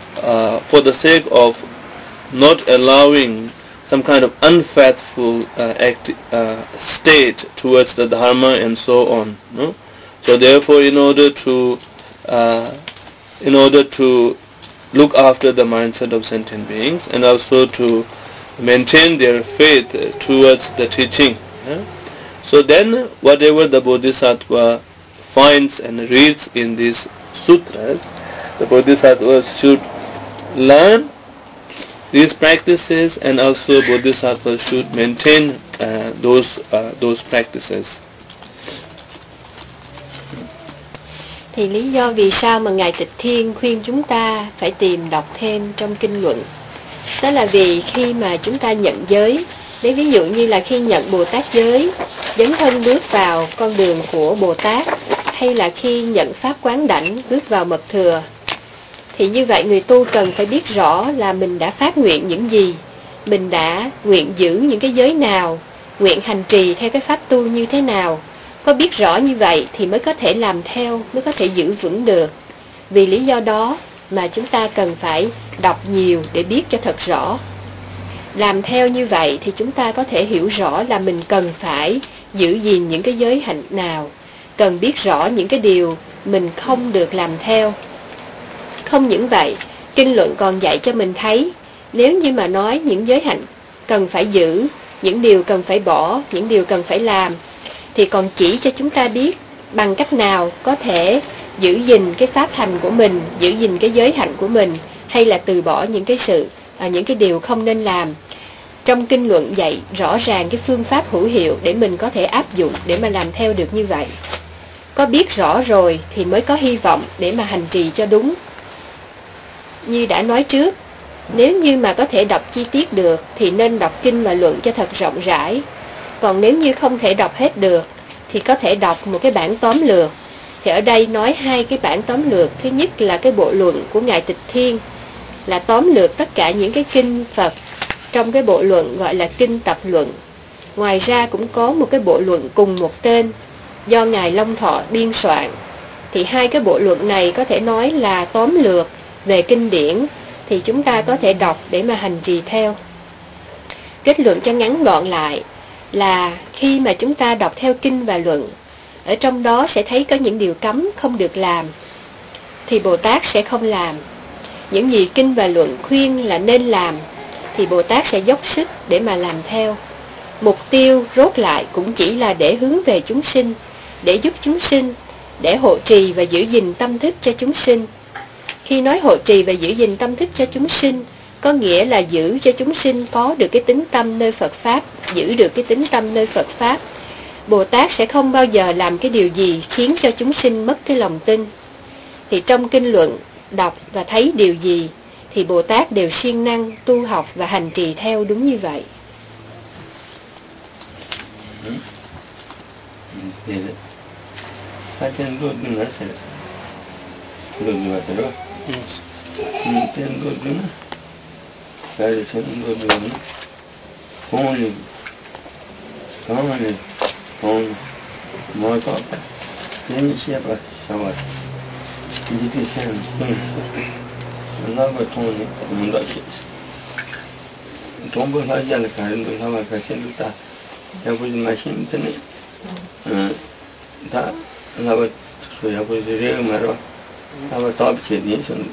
uh, for the sake of not allowing some kind of unfaithful uh, act, uh, state towards the dharma and so on. No? So, therefore, in order to uh, in order to look after the mindset of sentient beings and also to maintain their faith towards the teaching. Yeah? So then whatever the Bodhisattva finds and reads in these sutras, the Bodhisattva should learn these practices, and also Bodhisattva should maintain uh, those uh, those practices. Thì lý do vì sao mà Ngài Tịch Thiên khuyên chúng ta phải tìm đọc thêm trong kinh luận, đó là vì khi mà chúng ta nhận giới, lấy ví dụ như là khi nhận Bồ Tát giới, dấn thân bước vào con đường của Bồ Tát, hay là khi nhận Pháp Quán Đảnh bước vào Mật Thừa, thì như vậy người tu cần phải biết rõ là mình đã phát nguyện những gì, mình đã nguyện giữ những cái giới nào, nguyện hành trì theo cái pháp tu như thế nào. Có biết rõ như vậy thì mới có thể làm theo, mới có thể giữ vững được. Vì lý do đó mà chúng ta cần phải đọc nhiều để biết cho thật rõ. Làm theo như vậy thì chúng ta có thể hiểu rõ là mình cần phải giữ gìn những cái giới hạnh nào, cần biết rõ những cái điều mình không được làm theo. Không những vậy, kinh luận còn dạy cho mình thấy, nếu như mà nói những giới hạnh cần phải giữ, những điều cần phải bỏ, những điều cần phải làm, thì còn chỉ cho chúng ta biết bằng cách nào có thể giữ gìn cái pháp hành của mình, giữ gìn cái giới hạnh của mình, hay là từ bỏ những cái sự, à, những cái điều không nên làm. Trong kinh luận dạy rõ ràng cái phương pháp hữu hiệu để mình có thể áp dụng để mà làm theo được như vậy. Có biết rõ rồi thì mới có hy vọng để mà hành trì cho đúng. Như đã nói trước, nếu như mà có thể đọc chi tiết được thì nên đọc kinh và luận cho thật rộng rãi. Còn nếu như không thể đọc hết được thì có thể đọc một cái bản tóm lược. Thì ở đây nói hai cái bản tóm lược. Thứ nhất là cái bộ luận của Ngài Tịch Thiên, là tóm lược tất cả những cái kinh Phật trong cái bộ luận gọi là kinh tập luận. Ngoài ra cũng có một cái bộ luận cùng một tên do Ngài Long Thọ biên soạn. Thì hai cái bộ luận này có thể nói là tóm lược về kinh điển, thì chúng ta có thể đọc để mà hành trì theo. Kết luận cho ngắn gọn lại là khi mà chúng ta đọc theo kinh và luận, ở trong đó sẽ thấy có những điều cấm không được làm, thì Bồ Tát sẽ không làm. Những gì kinh và luận khuyên là nên làm, thì Bồ Tát sẽ dốc sức để mà làm theo. Mục tiêu rốt lại cũng chỉ là để hướng về chúng sinh, để giúp chúng sinh, để hộ trì và giữ gìn tâm thức cho chúng sinh. Khi nói hộ trì và giữ gìn tâm thức cho chúng sinh, có nghĩa là giữ cho chúng sinh có được cái tính tâm nơi Phật Pháp, giữ được cái tính tâm nơi Phật Pháp. Bồ Tát sẽ không bao giờ làm cái điều gì khiến cho chúng sinh mất cái lòng tin. Thì trong kinh luận, đọc và thấy điều gì, thì Bồ Tát đều siêng năng tu học và hành trì theo đúng như vậy. Haten do do na se. Do do wa tero. Yes. Ni ten do do na. Kare sen do do na. Only. Only. On. Mo ta. Ni se ba shawa. Ni ke sen. Na ba toni mun da shi. Tombo la ya le kare do la ba ka sen do ta. Ya bu machine tene. Eh. Ta la ba so ya bu re ma ro. La ba top che ni sen.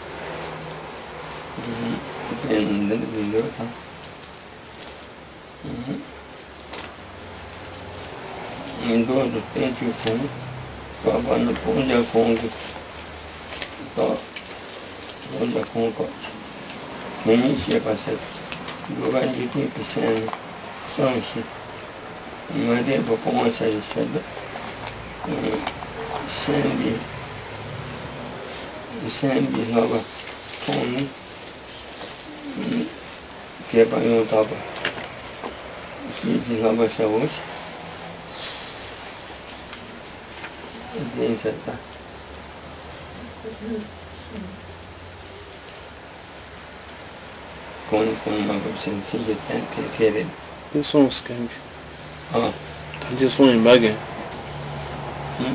And then we go down. And go to thank you for Baba and the Ponja Kong. Ponja Kong. Many ship I said, go and get me percent songs. My dear performance, I said, Sandy, Sandy lover, Tony. Dia panggil apa? Si siapa saus? Dia serta. Kon kon apa sensi kita kere. This song's going. Ah. This song in bagai. Hmm.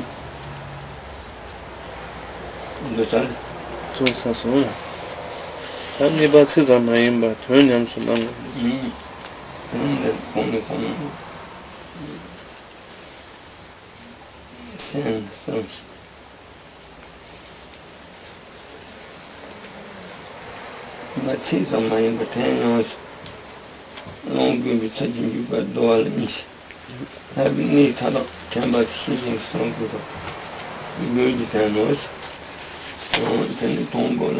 Betul. Song sa song. Ani ba se zamayin ba tun yam sunan. Hmm. Hmm. Kon kon. Sen sen. But see zamayin ba ten years. Long be touching you but do all this. Having me thought can but seeing some good. You go to ten years. Oh, can you tombola?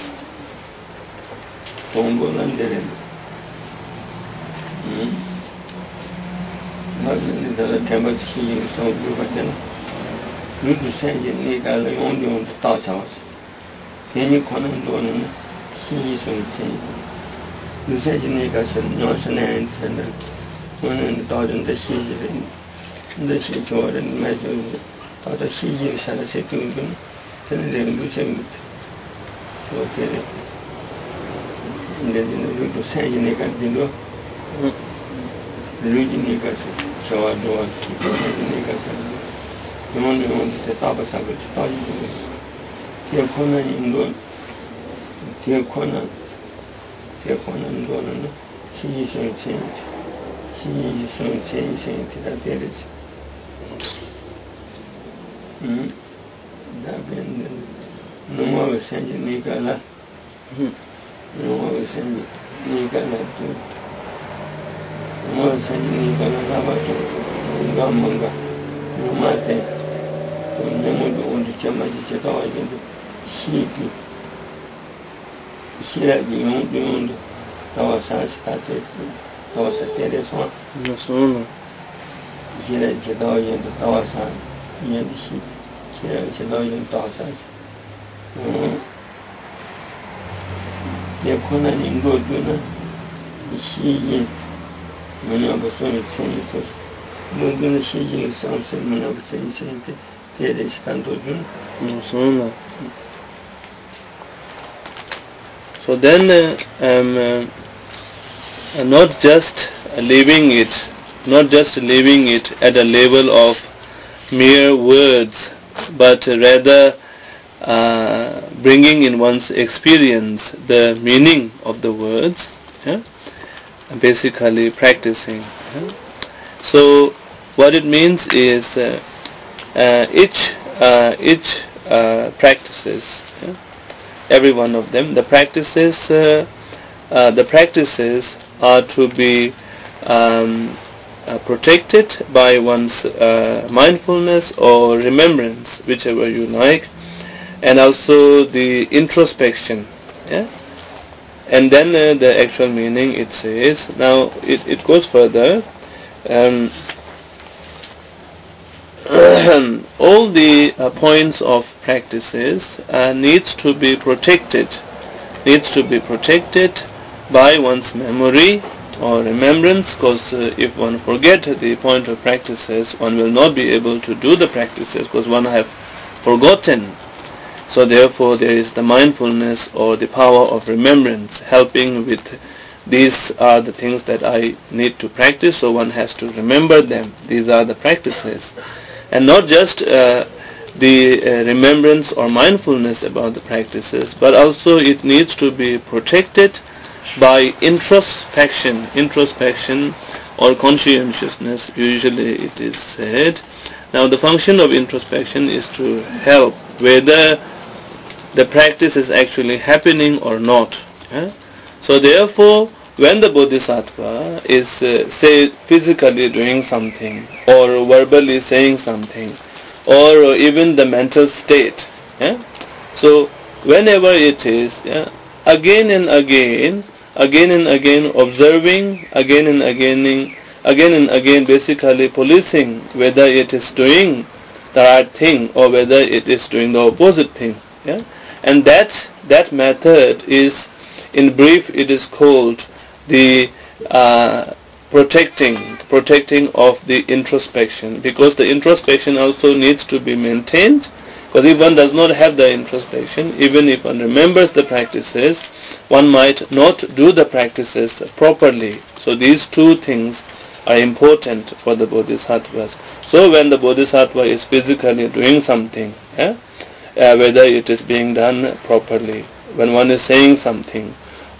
Tombola there. Hmm. Having the can but seeing some good but then. You to send your nigga only on the touch house. Then you come and do it. He is on change. You said you make us a notion and send one and thought in the season. The sea Jordan measures thought a sea you shall say to them, then they lose him. Okay. And then you to say you make a dingo. Luigi Nicas, so I do us. You only want to top us up with study. Dear Conan in Lord. Dear Conan. Dear Conan Dolan, she is on change. She is on change into that village. Hmm. That been no more sending Nicola. No more sending Nicola too. No more sending Nicola Lavato, Gamanga, no matter. No more on the Chamachi Chatawa, sheepy. She had the own Tawa Sans Tate, Tawa Satereswan. No sooner. She had Chatawa and the Tawa San, and the sheep. She had Chatawa and Tawa Sans. Yakuna in Goduna, she in Manabasonic Senators. Goduna, she in something Manabasonic Senators. There is Cantodun. No sooner. So then, uh, um, uh, not just leaving it, not just leaving it at a level of mere words, but rather uh, bringing in one's experience the meaning of the words, yeah? Basically practicing. Yeah? So what it means is uh, uh, each uh, each uh, practices. Yeah? Every one of them, the practices, uh, uh, the practices are to be um, uh, protected by one's uh, mindfulness or remembrance, whichever you like, and also the introspection. Yeah, and then uh, the actual meaning. It says now it it goes further. Um, all the uh, points of practices uh, needs to be protected needs to be protected by one's memory or remembrance, because uh, if one forget the point of practices, one will not be able to do the practices because one have forgotten. So therefore there is the mindfulness or the power of remembrance helping with these are the things that I need to practice, so one has to remember them. These are the practices. And not just uh, the uh, remembrance or mindfulness about the practices, but also it needs to be protected by introspection, introspection or conscientiousness, usually it is said. Now the function of introspection is to help whether the practice is actually happening or not. Yeah? So therefore, when the Bodhisattva is, uh, say, physically doing something, or verbally saying something, or even the mental state, yeah? So whenever it is, yeah, again and again, again and again observing, again and again, again and again basically policing whether it is doing the right thing or whether it is doing the opposite thing. Yeah? And that, that method is, in brief, it is called the uh, protecting, protecting of the introspection, because the introspection also needs to be maintained, because if one does not have the introspection, even if one remembers the practices, one might not do the practices properly. So these two things are important for the Bodhisattvas. So when the Bodhisattva is physically doing something, yeah, uh, whether it is being done properly, when one is saying something,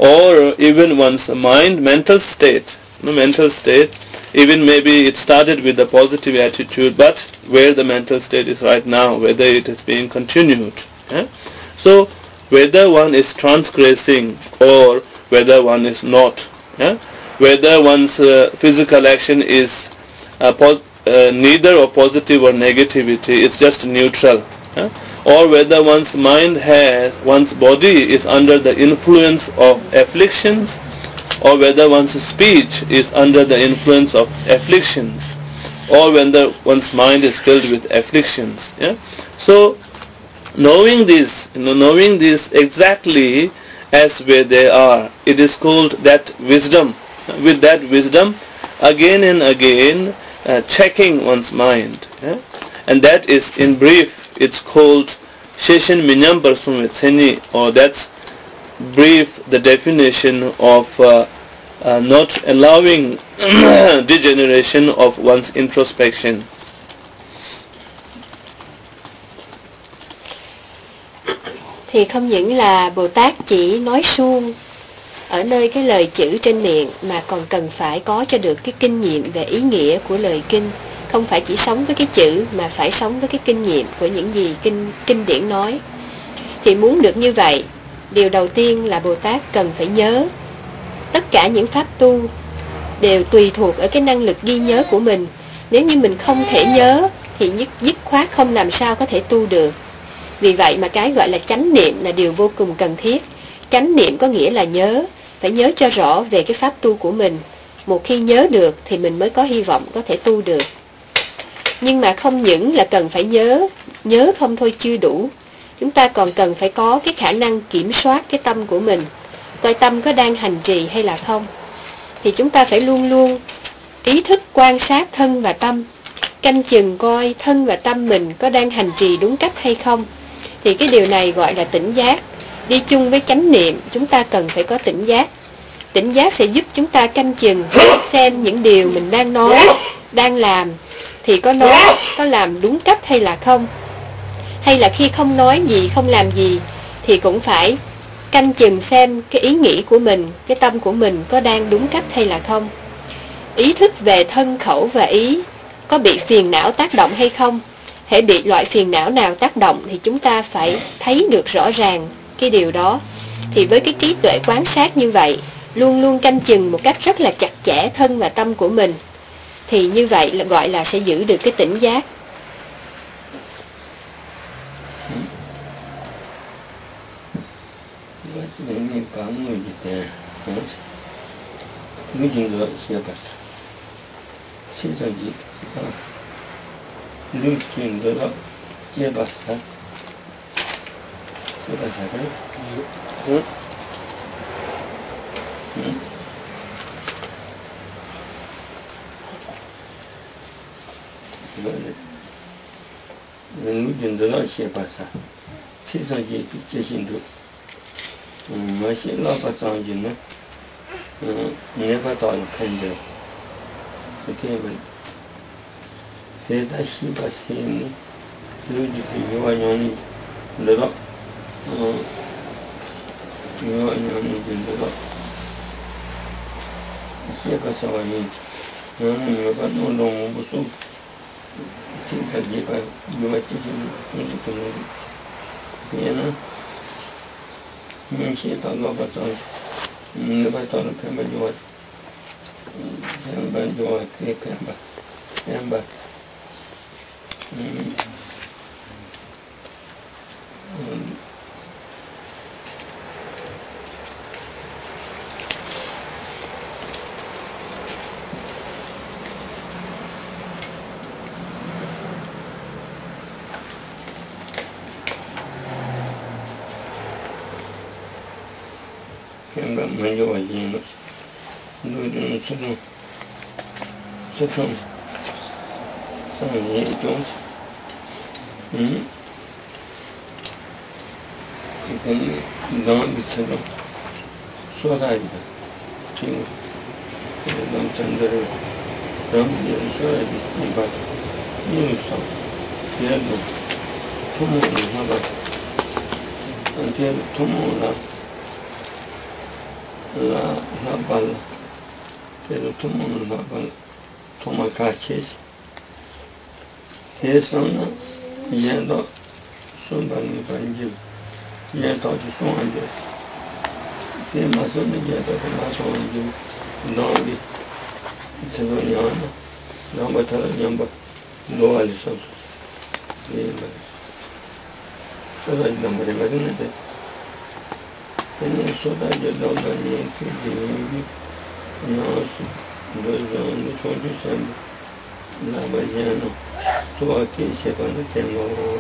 or even one's mind, mental state, no, mental state, even maybe it started with a positive attitude, but where the mental state is right now, whether it is being continued. Yeah? So whether one is transgressing or whether one is not, yeah? Whether one's uh, physical action is uh, pos- uh, neither or positive or negativity, it's just neutral. Yeah? Or whether one's mind has, one's body is under the influence of afflictions, or whether one's speech is under the influence of afflictions, or whether one's mind is filled with afflictions. Yeah? So, knowing this, you know, knowing this exactly as where they are, it is called that wisdom. With that wisdom, again and again, uh, checking one's mind. Yeah? And that is, in brief, it's called Sheshan Minyam Parsumetseni, or that's brief the definition of uh, uh, not allowing degeneration of one's introspection. Thì không những là Bồ Tát chỉ nói suông ở nơi cái lời chữ trên miệng, mà còn cần phải có cho được cái kinh nghiệm về ý nghĩa của lời kinh. Không phải chỉ sống với cái chữ, mà phải sống với cái kinh nghiệm của những gì kinh, kinh điển nói. Thì muốn được như vậy, điều đầu tiên là Bồ Tát cần phải nhớ. Tất cả những pháp tu đều tùy thuộc ở cái năng lực ghi nhớ của mình. Nếu như mình không thể nhớ, thì dứt, dứt khoát không làm sao có thể tu được. Vì vậy mà cái gọi là chánh niệm là điều vô cùng cần thiết. Chánh niệm có nghĩa là nhớ, phải nhớ cho rõ về cái pháp tu của mình. Một khi nhớ được thì mình mới có hy vọng có thể tu được. Nhưng mà không những là cần phải nhớ, nhớ không thôi chưa đủ. Chúng ta còn cần phải có cái khả năng kiểm soát cái tâm của mình, coi tâm có đang hành trì hay là không. Thì chúng ta phải luôn luôn ý thức quan sát thân và tâm, canh chừng coi thân và tâm mình có đang hành trì đúng cách hay không. Thì cái điều này gọi là tỉnh giác. Đi chung với chánh niệm, chúng ta cần phải có tỉnh giác. Tỉnh giác sẽ giúp chúng ta canh chừng xem những điều mình đang nói, đang làm thì có nói, có làm đúng cách hay là không. Hay là khi không nói gì, không làm gì thì cũng phải canh chừng xem cái ý nghĩ của mình, cái tâm của mình có đang đúng cách hay là không. Ý thức về thân khẩu và ý có bị phiền não tác động hay không. Hễ bị loại phiền não nào tác động thì chúng ta phải thấy được rõ ràng cái điều đó. Thì với cái trí tuệ quan sát như vậy, luôn luôn canh chừng một cách rất là chặt chẽ thân và tâm của mình, thì như vậy là gọi là sẽ giữ được cái tỉnh giác. looking the Lord Shepasa. Season Jessin to Mercy Lapa Sanjin. Never thought of Kenda. Okay, but Seda Shiba Sin, Luigi, you are only the lot. You are only in the lot. Sheba Saway. No, you got no long so. Think that you are taking it. Piano. She thought about it. Never thought of Pemba. You are Pemba, you are Pemba. Pemba. Mayo Ayenos, Luden Sudon, Sutton, some Ye Jones. Hm? You can learn with Sudon. So that King, Don Chandra, Ram, Sure, but you saw, Yellow, Tomo, until Tomo. La Labal, Pelotomon Labal, Tomacachis, Tesona, Yellow, Sumbani Banjil, Yellow to Swanger, famous on the Yellow to Masonjil, Longi, Teloniana, number Talayamba, no Alison. So that number eleven. And so that you don't need to be no, those on the twenty-seven, Labajano, so I can ship on the Temo,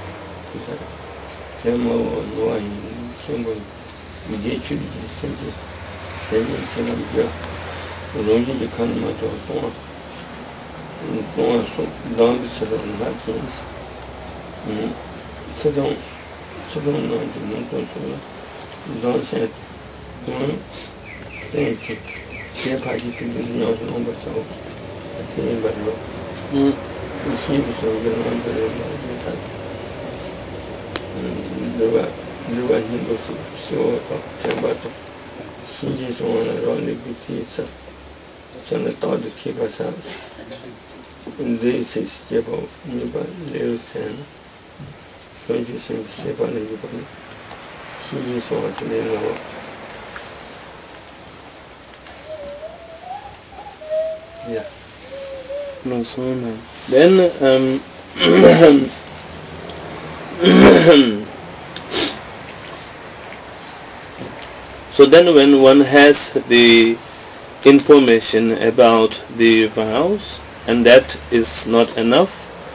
Temo, one symbol, you get you to send it, send it, send it, Roger the Kanama to a and go on so long so that things. So don't, so don't know the no Don't say, one, thank you. Here, party to be not number so. I tell you about it. The sheep is so good on the river. The one who goes to show up Tambato. She just want to only be teacher. So I thought to keep us out. And this is Jebo, Niba, Little Ten. Don't you think Jebo, Niba? She is what to know. Yeah. No, so no. Then, um, so then when one has the information about the vows, and that is not enough,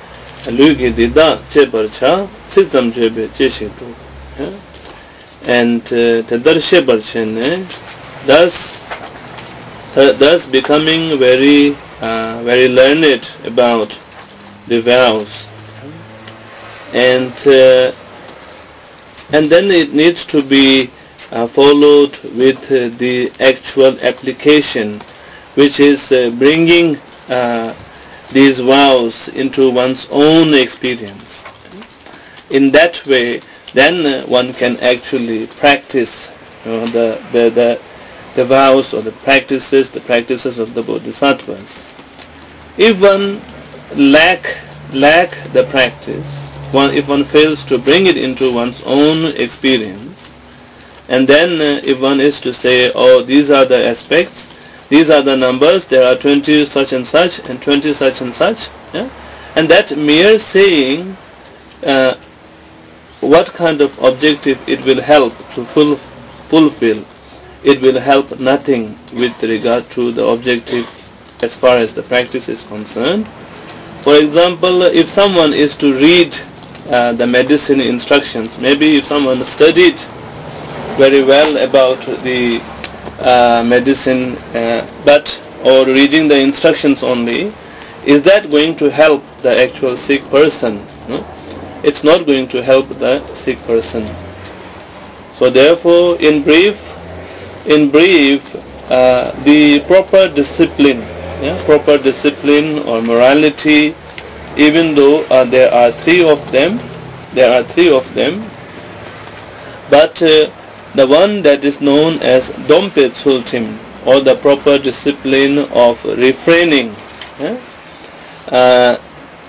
and Tadarshe Barchen, thus uh, thus becoming very uh, very learned about the vows, and uh, and then it needs to be uh, followed with uh, the actual application, which is uh, bringing uh, these vows into one's own experience. In that way, then uh, one can actually practice, you know, the, the the the vows or the practices, the practices of the Bodhisattvas. If one lack lack the practice, one if one fails to bring it into one's own experience, and then uh, if one is to say, oh, these are the aspects, these are the numbers, there are twenty such and such and twenty such and such, yeah? And that mere saying, uh, what kind of objective it will help to full, fulfill, it will help nothing with regard to the objective as far as the practice is concerned. For example, if someone is to read uh, the medicine instructions, maybe if someone studied very well about the uh, medicine, uh, but or reading the instructions only, is that going to help the actual sick person? No? it's not going to help the sick person. So therefore, in brief, in brief, uh, the proper discipline, yeah, proper discipline or morality, even though uh, there are three of them, there are three of them, but uh, the one that is known as Dompet Sultim, or the proper discipline of refraining, yeah, uh,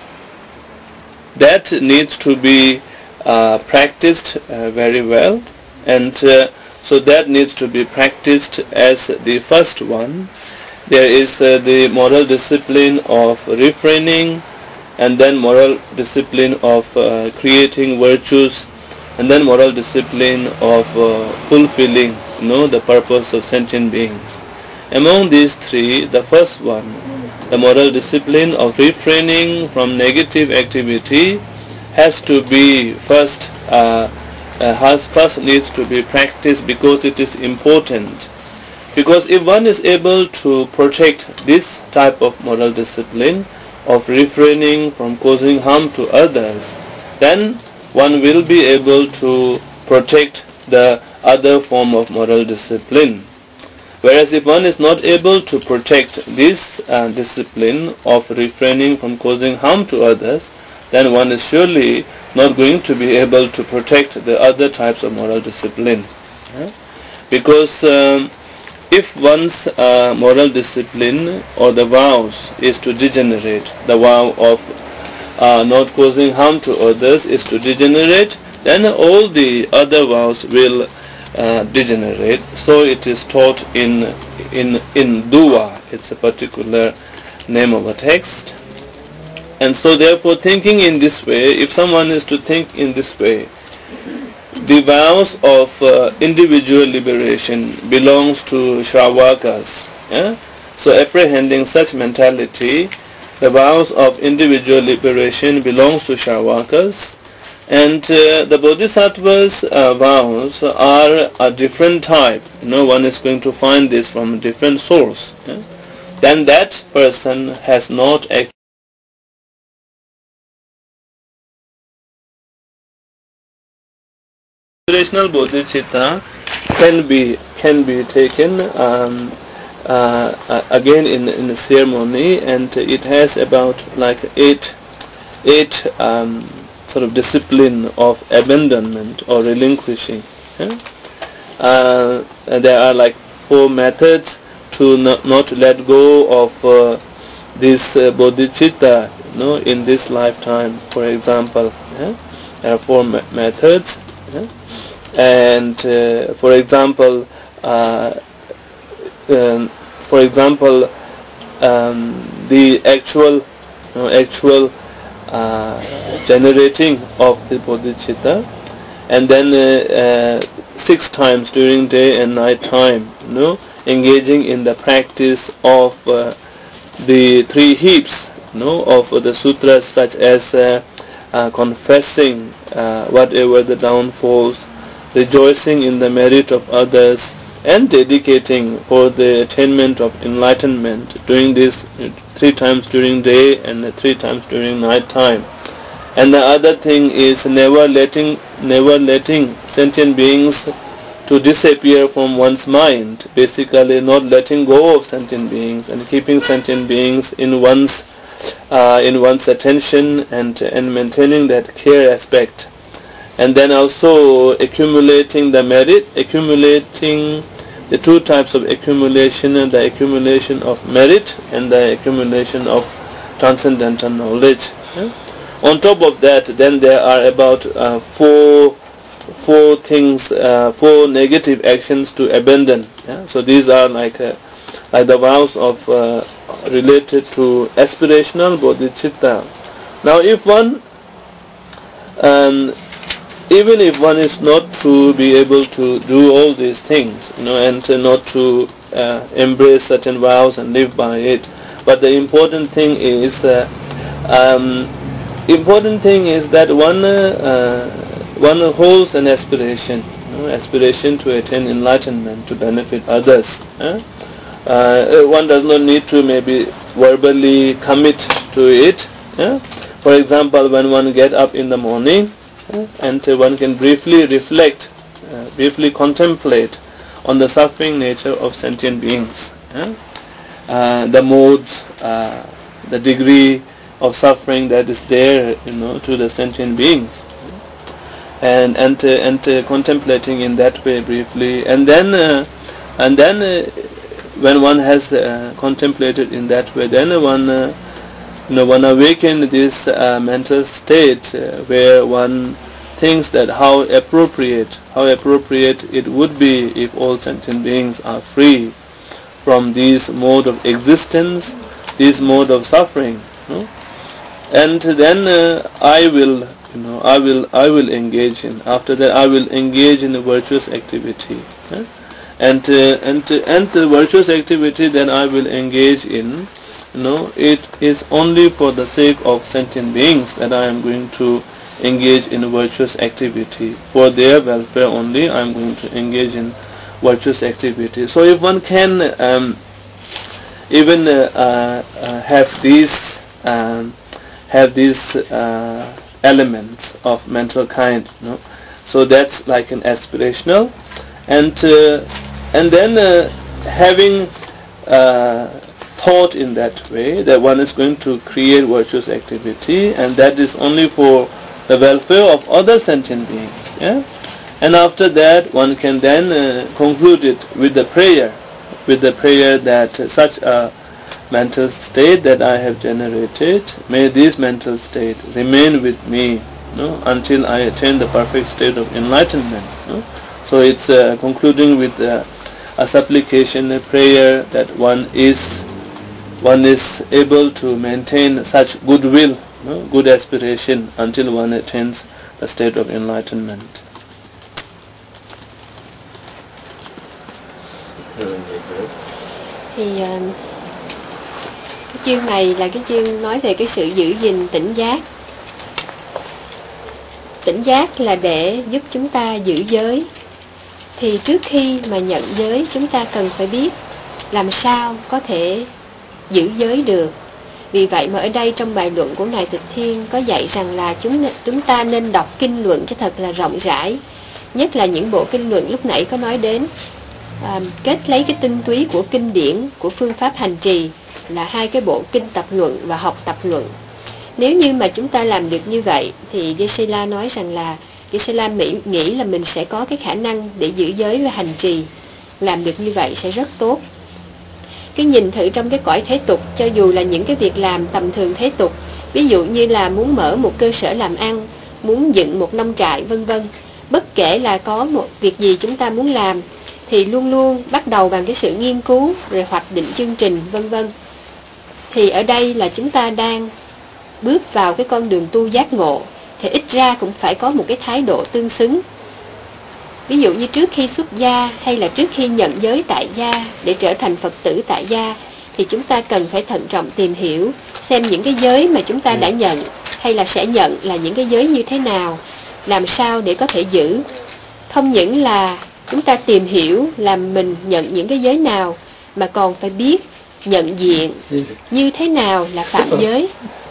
that needs to be uh, practiced uh, very well, and uh, so that needs to be practiced as the first one. There is uh, the moral discipline of refraining, and then moral discipline of uh, creating virtues, and then moral discipline of uh, fulfilling, you know, the purpose of sentient beings. Among these three, the first one, the moral discipline of refraining from negative activity, has to be first, uh, uh, has first needs to be practiced because it is important. Because if one is able to protect this type of moral discipline of refraining from causing harm to others, then one will be able to protect the other form of moral discipline. Whereas if one is not able to protect this uh, discipline of refraining from causing harm to others, then one is surely not going to be able to protect the other types of moral discipline. Yeah? Because um, if one's uh, moral discipline or the vows is to degenerate, the vow of uh, not causing harm to others is to degenerate, then all the other vows will uh, degenerate. So it is taught in in in Dua. It's a particular name of a text. And so therefore, thinking in this way, if someone is to think in this way, the vows of uh, individual liberation belongs to Shravakas. Yeah? So apprehending such mentality, the vows of individual liberation belongs to Shravakas, and uh, the Bodhisattva's uh, vows are a different type. No one is going to find this from a different source. Yeah? Then that person has not actually aspirational bodhicitta can be can be taken um, uh, uh, again in in the ceremony, and it has about like eight eight um, sort of discipline of abandonment or relinquishing. Yeah? Uh, and there are like four methods to not, not let go of uh, this uh, bodhicitta, you know, in this lifetime. For example, yeah? There are four me- methods. Yeah? And uh, for example, uh, um, for example, um, the actual, you know, actual uh, generating of the bodhicitta, and then uh, uh, six times during day and night time, you know, engaging in the practice of uh, the three heaps, you know, of the sutras, such as uh, uh, confessing uh, whatever the downfalls, rejoicing in the merit of others, and dedicating for the attainment of enlightenment, doing this three times during day and three times during night time. And the other thing is never letting never letting sentient beings to disappear from one's mind, basically not letting go of sentient beings and keeping sentient beings in one's uh, in one's attention, and and maintaining that care aspect. And then also accumulating the merit, accumulating the two types of accumulation, the accumulation of merit and the accumulation of transcendental knowledge. Yeah? On top of that, then there are about uh, four four things, uh, four negative actions to abandon. Yeah? So these are like uh, like the vows of uh, related to aspirational bodhicitta. Now, if one um, even if one is not to be able to do all these things, you know, and uh, not to uh, embrace certain vows and live by it, but the important thing is, uh, um, important thing is that one uh, one holds an aspiration, you know, aspiration to attain enlightenment, to benefit others. Eh? Uh, one does not need to maybe verbally commit to it, eh? For example, when one get up in the morning, uh, and uh, one can briefly reflect, uh, briefly contemplate on the suffering nature of sentient beings, uh, uh, the modes, uh, the degree of suffering that is there, you know, to the sentient beings, and and uh, and uh, contemplating in that way briefly, and then uh, and then uh, when one has uh, contemplated in that way, then one uh, you know one awaken this uh, mental state uh, where one thinks that how appropriate how appropriate it would be if all sentient beings are free from this mode of existence, this mode of suffering, you know? And then uh, I will you know I will I will engage in after that I will engage in a virtuous activity, eh? and uh, and uh, and the virtuous activity then I will engage in, you know it is only for the sake of sentient beings that I am going to engage in a virtuous activity. For their welfare only I am going to engage in virtuous activity. So if one can um, even uh, uh, uh, have these um, have these uh, elements of mental kind, you know, so that's like an aspirational, and uh, and then uh, having uh, thought in that way that one is going to create virtuous activity, and that is only for the welfare of other sentient beings, yeah. And after that one can then uh, conclude it with the prayer, with the prayer that uh, such a mental state that I have generated, may this mental state remain with me, you know, until I attain the perfect state of enlightenment, you know. So it's uh, concluding with uh, a supplication, a prayer that one is one is able to maintain such goodwill, you know, good aspiration until one attains the state of enlightenment. Thì uh, cái chương này là cái chương nói về cái sự giữ gìn tỉnh giác. Tỉnh giác là để giúp chúng ta giữ giới. Thì trước khi mà nhận giới, chúng ta cần phải biết làm sao có thể giữ giới được. Vì vậy mà ở đây trong bài luận của Ngài Tịch Thiên có dạy rằng là chúng chúng ta nên đọc kinh luận cho thật là rộng rãi. Nhất là những bộ kinh luận lúc nãy có nói đến, à, kết lấy cái tinh túy của kinh điển, của phương pháp hành trì là hai cái bộ kinh tập luận và học tập luận. Nếu như mà chúng ta làm được như vậy thì Geshe-la nói rằng là Geshe-la nghĩ là mình sẽ có cái khả năng để giữ giới và hành trì. Làm được như vậy sẽ rất tốt. Cái nhìn thử trong cái cõi thế tục, cho dù là những cái việc làm tầm thường thế tục, ví dụ như là muốn mở một cơ sở làm ăn, muốn dựng một nông trại vân vân, bất kể là có một việc gì chúng ta muốn làm thì luôn luôn bắt đầu bằng cái sự nghiên cứu rồi hoạch định chương trình vân vân. Thì ở đây là chúng ta đang bước vào cái con đường tu giác ngộ, thì ít ra cũng phải có một cái thái độ tương xứng. Ví dụ như trước khi xuất gia hay là trước khi nhận giới tại gia để trở thành Phật tử tại gia, thì chúng ta cần phải thận trọng tìm hiểu xem những cái giới mà chúng ta đã nhận hay là sẽ nhận là những cái giới như thế nào, làm sao để có thể giữ. Không những là chúng ta tìm hiểu là mình nhận những cái giới nào, mà còn phải biết nhận diện như thế nào là phạm giới.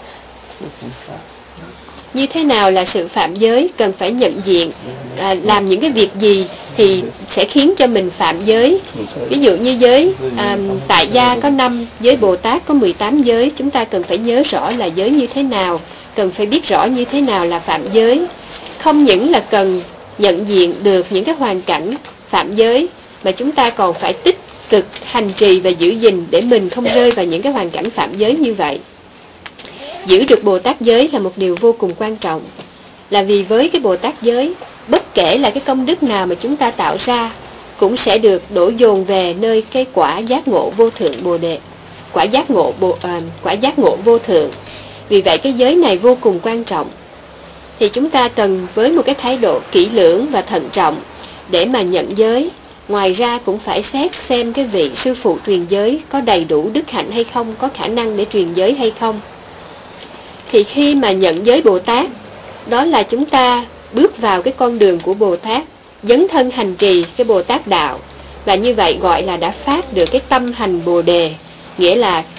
Như thế nào là sự phạm giới, cần phải nhận diện à, làm những cái việc gì thì sẽ khiến cho mình phạm giới. Ví dụ như giới à, tại gia có năm, giới Bồ Tát có mười tám giới. Chúng ta cần phải nhớ rõ là giới như thế nào, cần phải biết rõ như thế nào là phạm giới. Không những là cần nhận diện được những cái hoàn cảnh phạm giới, mà chúng ta còn phải tích cực hành trì và giữ gìn để mình không rơi vào những cái hoàn cảnh phạm giới như vậy. Giữ được Bồ Tát giới là một điều vô cùng quan trọng. Là vì với cái Bồ Tát giới, bất kể là cái công đức nào mà chúng ta tạo ra cũng sẽ được đổ dồn về nơi cái quả giác ngộ vô thượng Bồ Đề, quả giác ngộ bồ, à, quả giác ngộ vô thượng. Vì vậy cái giới này vô cùng quan trọng. Thì chúng ta cần với một cái thái độ kỹ lưỡng và thận trọng để mà nhận giới. Ngoài ra cũng phải xét xem cái vị sư phụ truyền giới có đầy đủ đức hạnh hay không, có khả năng để truyền giới hay không. Thì khi mà nhận giới Bồ Tát, đó là chúng ta bước vào cái con đường của Bồ Tát, dấn thân hành trì cái Bồ Tát đạo. Và như vậy gọi là đã phát được cái tâm hành Bồ Đề, nghĩa là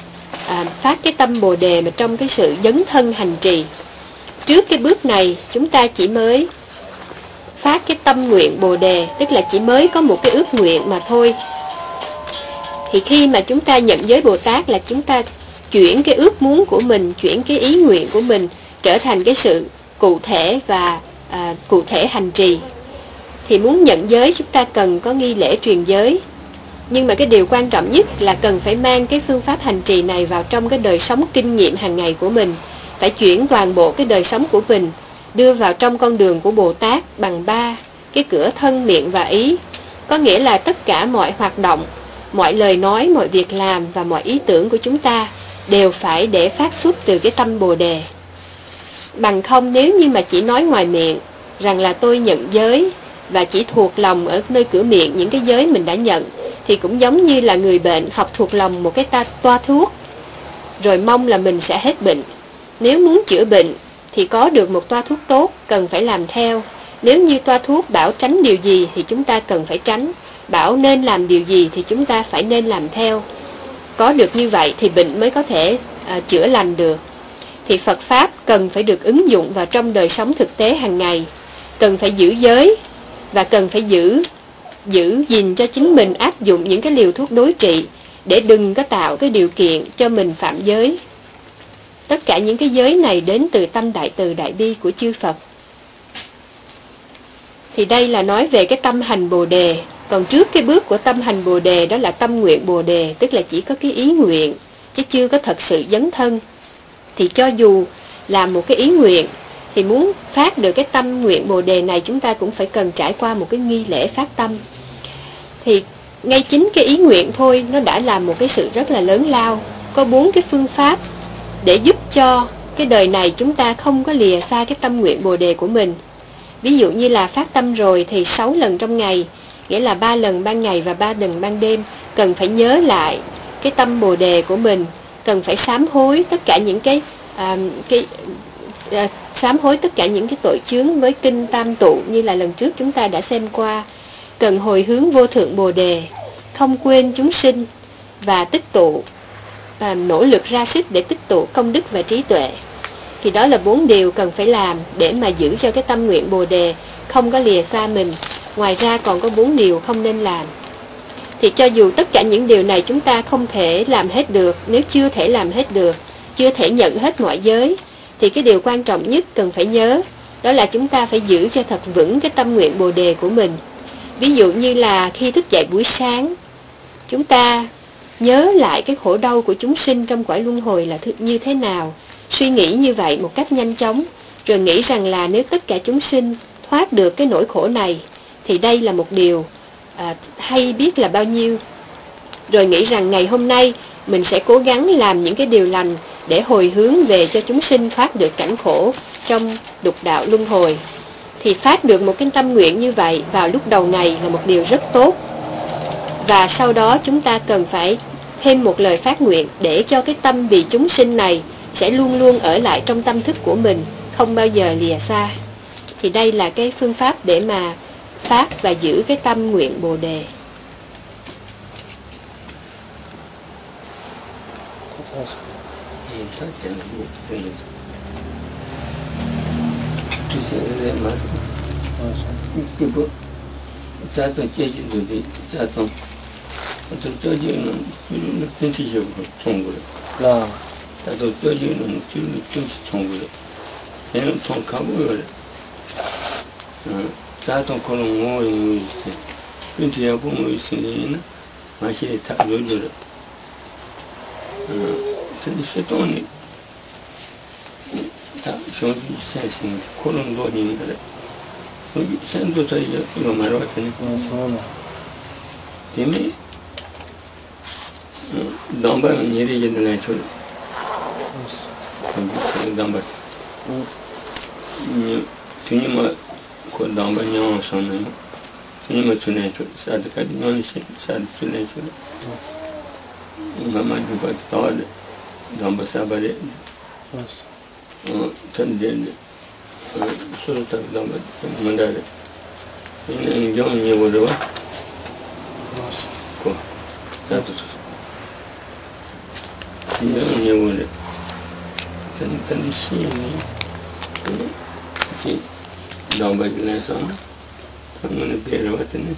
à, phát cái tâm Bồ Đề mà trong cái sự dấn thân hành trì. Trước cái bước này chúng ta chỉ mới phát cái tâm nguyện Bồ Đề, tức là chỉ mới có một cái ước nguyện mà thôi. Thì khi mà chúng ta nhận giới Bồ Tát là chúng ta chuyển cái ước muốn của mình, chuyển cái ý nguyện của mình trở thành cái sự cụ thể và à, cụ thể hành trì. Thì muốn nhận giới chúng ta cần có nghi lễ truyền giới. Nhưng mà cái điều quan trọng nhất là cần phải mang cái phương pháp hành trì này vào trong cái đời sống kinh nghiệm hàng ngày của mình. Phải chuyển toàn bộ cái đời sống của mình đưa vào trong con đường của Bồ Tát bằng ba cái cửa thân, miệng và ý. Có nghĩa là tất cả mọi hoạt động, mọi lời nói, mọi việc làm và mọi ý tưởng của chúng ta đều phải để phát xuất từ cái tâm Bồ Đề. Bằng không nếu như mà chỉ nói ngoài miệng rằng là tôi nhận giới và chỉ thuộc lòng ở nơi cửa miệng những cái giới mình đã nhận, thì cũng giống như là người bệnh học thuộc lòng một cái ta, toa thuốc rồi mong là mình sẽ hết bệnh. Nếu muốn chữa bệnh thì có được một toa thuốc tốt cần phải làm theo. Nếu như toa thuốc bảo tránh điều gì thì chúng ta cần phải tránh, bảo nên làm điều gì thì chúng ta phải nên làm theo. Có được như vậy thì bệnh mới có thể à, chữa lành được. Thì Phật Pháp cần phải được ứng dụng vào trong đời sống thực tế hàng ngày. Cần phải giữ giới và cần phải giữ giữ gìn cho chính mình áp dụng những cái liều thuốc đối trị để đừng có tạo cái điều kiện cho mình phạm giới. Tất cả những cái giới này đến từ tâm đại từ đại bi của chư Phật. Thì đây là nói về cái tâm hành Bồ Đề. Còn trước cái bước của tâm hành Bồ Đề đó là tâm nguyện Bồ Đề, tức là chỉ có cái ý nguyện chứ chưa có thật sự dấn thân. Thì cho dù là một cái ý nguyện thì muốn phát được cái tâm nguyện Bồ Đề này chúng ta cũng phải cần trải qua một cái nghi lễ phát tâm. Thì ngay chính cái ý nguyện thôi nó đã là một cái sự rất là lớn lao. Có bốn cái phương pháp để giúp cho cái đời này chúng ta không có lìa xa cái tâm nguyện Bồ Đề của mình. Ví dụ như là phát tâm rồi thì sáu lần trong ngày, nghĩa là ba lần ban ngày và ba lần ban đêm, cần phải nhớ lại cái tâm Bồ Đề của mình, cần phải sám hối tất cả những cái à, cái à, sám hối tất cả những cái tội chướng với kinh Tam Tụ như là lần trước chúng ta đã xem qua. Cần hồi hướng vô thượng Bồ Đề, không quên chúng sinh và tích tụ à, nỗ lực ra sức để tích tụ công đức và trí tuệ. Thì đó là bốn điều cần phải làm để mà giữ cho cái tâm nguyện Bồ Đề không có lìa xa mình. Ngoài ra còn có bốn điều không nên làm. Thì cho dù tất cả những điều này chúng ta không thể làm hết được, nếu chưa thể làm hết được, chưa thể nhận hết mọi giới, thì cái điều quan trọng nhất cần phải nhớ đó là chúng ta phải giữ cho thật vững cái tâm nguyện Bồ Đề của mình. Ví dụ như là khi thức dậy buổi sáng, chúng ta nhớ lại cái khổ đau của chúng sinh trong cõi luân hồi là như thế nào. Suy nghĩ như vậy một cách nhanh chóng, rồi nghĩ rằng là nếu tất cả chúng sinh thoát được cái nỗi khổ này thì đây là một điều à, hay biết là bao nhiêu. Rồi nghĩ rằng ngày hôm nay mình sẽ cố gắng làm những cái điều lành để hồi hướng về cho chúng sinh thoát được cảnh khổ trong lục đạo luân hồi. Thì phát được một cái tâm nguyện như vậy vào lúc đầu ngày là một điều rất tốt. Và sau đó chúng ta cần phải thêm một lời phát nguyện để cho cái tâm vì chúng sinh này sẽ luôn luôn ở lại trong tâm thức của mình, không bao giờ lìa xa. Thì đây là cái phương pháp để mà phát và giữ cái tâm nguyện Bồ Đề. Là 다도 저기는 지금 좀 총고요. 얘는 총 가고요. 어, 자동 그런 뭐 있지. 근데 야 보면 있으니 맛이 다 놀려. 어, 근데 세톤이 다 저기 세신 그런 돈이 그래. 여기 센도 저기 이거 말로 왔더니 Masana. 때문에 넘버는 일이 있는 애 줘. Damba. Tuni ma ko damba nyawa sana. Tuni ma tuni cho sad ka nyoni se sad tuni cho. Mama di ba tawale. Damba sabale. Tan den. Suru ta damba mandare. Ini jom ni bodo ba. Ko. Satu. 이런 경우는 전 전이 시인이 이 넘버에서 방문을 배러 왔더니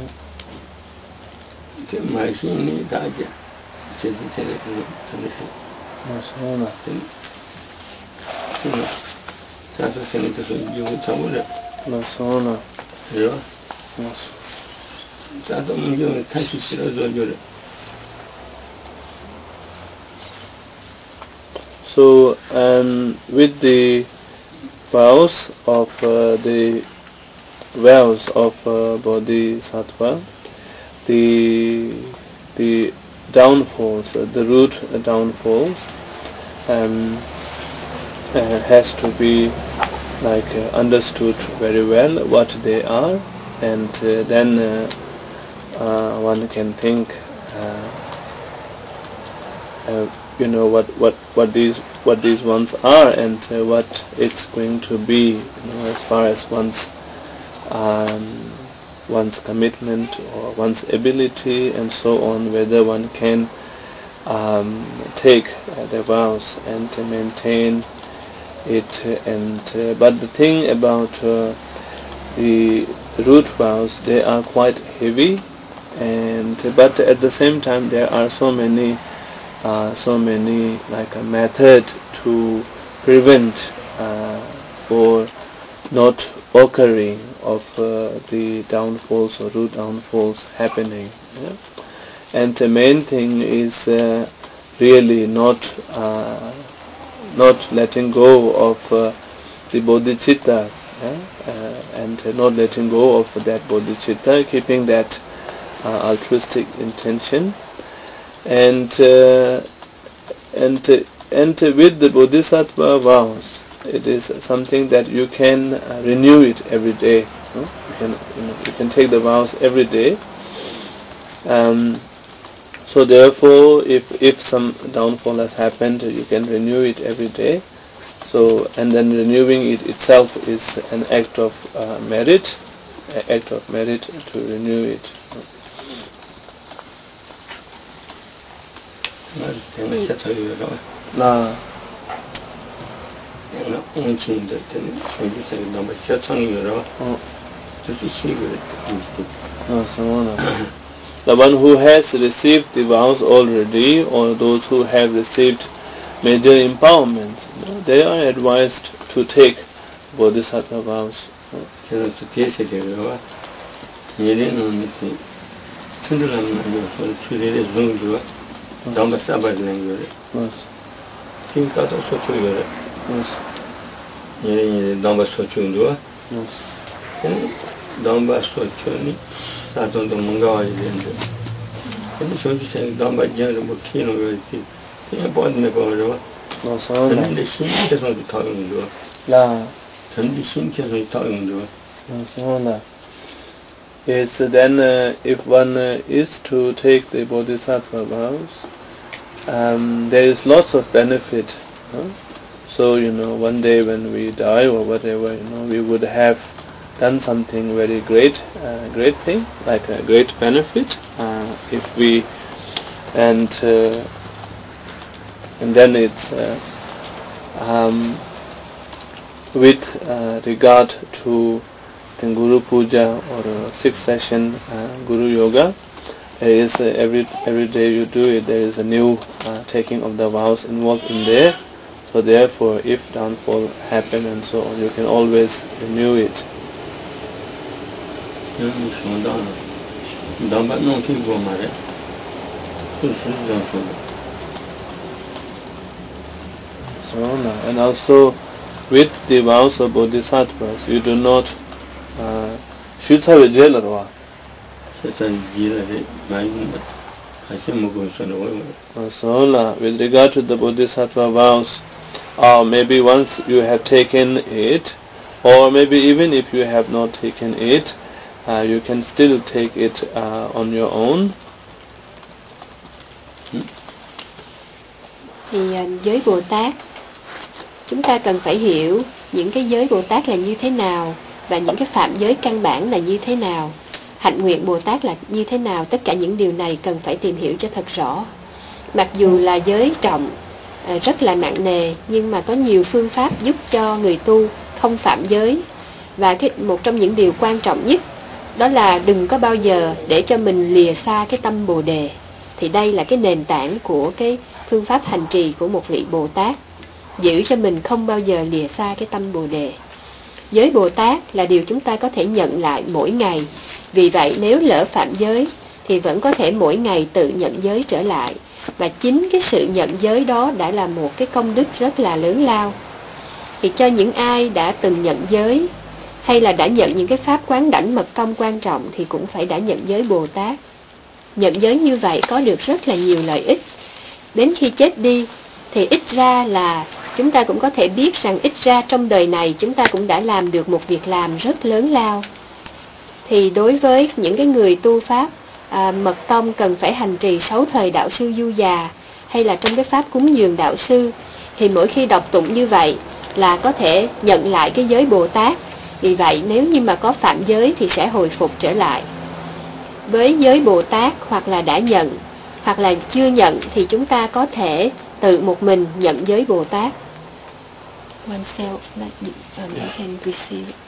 제 마신이 다지 제지 제대로 전에 맞습니다. 좀 자주 생각해서 이거 잡으래. 맞습니다. 그래요? 맞습니다. 자도 문제는 다시 실어줘 줘래. So, um, with the vows of uh, the vows of uh, Bodhisattva, the the downfalls, uh, the root downfalls, um, uh, has to be like uh, understood very well what they are, and uh, then uh, uh, one can think. Uh, uh, you know what, what, what these what these ones are, and uh, what it's going to be, you know, as far as one's um, one's commitment or one's ability and so on, whether one can um, take uh, the vows and uh, maintain it. Uh, and uh, but the thing about uh, the root vows, they are quite heavy, and uh, but at the same time there are so many Uh, so many like a method to prevent uh, for not occurring of uh, the downfalls or root downfalls happening. Yeah? And the main thing is uh, really not uh, not letting go of uh, the bodhicitta, yeah? uh, and uh, not letting go of that bodhicitta, keeping that uh, altruistic intention. And uh, and uh, and uh, with the Bodhisattva vows, it is something that you can uh, renew it every day. No? You can you, know, you can take the vows every day. Um, so therefore, if if some downfall has happened, you can renew it every day. So and then renewing it itself is an act of uh, merit, an act of merit to renew it. No? 때문에 차차리가 나 내가 온친데 때문에 저기서 너무 셔청이라 어 저기 시기를 no, so no. The one who has received the vows already, or those who have received major empowerment, you know, they are advised to take Bodhisattva vows. 그래서 뒤에서 되려고 예전에는 이렇게 튼들하면 그 추리를 중주가 넘버 사바는 거래. Yes. 팀가도 소초이래. Yes. 예, 넘버 소초인도. Yes. 넘버 소초니 사돈도 뭔가 와야 되는데. 근데 저기서 넘버 전에 뭐 키는 거 있지. 그냥 보는데 보러. No, so no. 근데 신께서 타는 거. La. 근데 신께서 타는 거. No, so no. Yes, then uh, if one uh, is to take the Bodhisattva vows, um, there is lots of benefit. Huh? So, you know, one day when we die or whatever, you know, we would have done something very great, uh, great thing, like a great benefit, uh, if we, and uh, and then it's uh, um, with uh, regard to the Guru Puja or uh, sixth session uh, Guru Yoga, there is uh, every every day you do it, there is a new uh, taking of the vows involved in there. So therefore, if downfall happen and so on, you can always renew it. So, and also with the vows of Bodhisattvas, you do not uh, Shutsa Vijayalarwa. So, with regard to the Bodhisattva vows, or maybe once you have taken it, or maybe even if you have not taken it, uh, you can still take it uh, on your own. Thì giới Bồ Tát, chúng ta cần phải hiểu những cái giới Bồ Tát là như thế nào và những cái phạm giới căn bản là như thế nào, hạnh nguyện Bồ Tát là như thế nào. Tất cả những điều này cần phải tìm hiểu cho thật rõ. mặc dù là giới trọng rất là nặng nề, nhưng mà có nhiều phương pháp giúp cho người tu không phạm giới. Và cái một trong những điều quan trọng nhất đó là đừng có bao giờ để cho mình lìa xa cái tâm Bồ Đề. Thì đây là cái nền tảng của cái phương pháp hành trì của một vị Bồ Tát, giữ cho mình không bao giờ lìa xa cái tâm Bồ Đề. Giới Bồ Tát là điều chúng ta có thể nhận lại mỗi ngày. Vì vậy nếu lỡ phạm giới thì vẫn có thể mỗi ngày tự nhận giới trở lại. Và chính cái sự nhận giới đó đã là một cái công đức rất là lớn lao. Thì cho những ai đã từng nhận giới hay là đã nhận những cái pháp quán đảnh mật công quan trọng thì cũng phải đã nhận giới Bồ Tát. Nhận giới như vậy có được rất là nhiều lợi ích. Đến khi chết đi thì ít ra là chúng ta cũng có thể biết rằng ít ra trong đời này chúng ta cũng đã làm được một việc làm rất lớn lao. Thì đối với những cái người tu pháp à, mật tông cần phải hành trì sáu thời đạo sư du già, hay là trong cái pháp cúng dường đạo sư, thì mỗi khi đọc tụng như vậy là có thể nhận lại cái giới Bồ Tát. Vì vậy nếu như mà có phạm giới thì sẽ hồi phục trở lại. Với giới Bồ Tát hoặc là đã nhận hoặc là chưa nhận thì chúng ta có thể tự một mình nhận giới Bồ Tát. Oneself that you, um, you can receive it.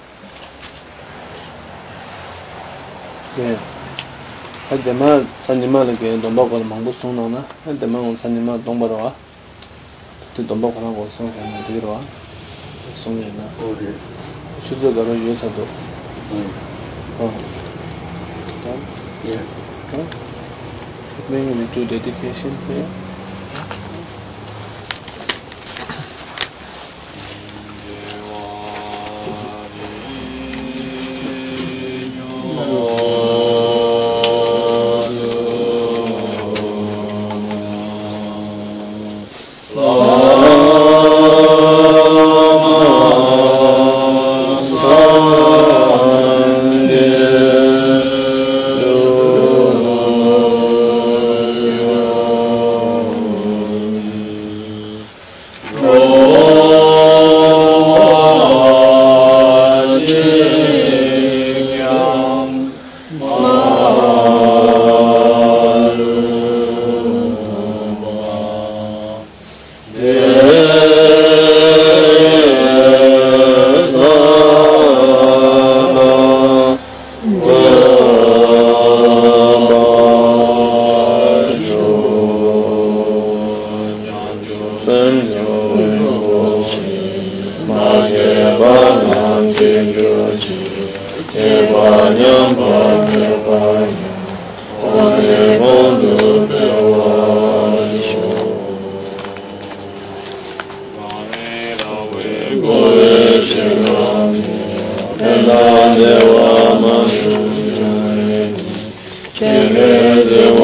Yeah. Hãy mà sanh mà là cái đồng bào của mang bút xuống nó na. Hãy mà ông sanh mà đồng bào đó. Thì đồng bào của nó có xuống cái này thì đó. Xuống này na. Okay. Chút giờ đó rồi sao đó. Ừ. Oh. Yeah. Huh? Maybe we do dedication here.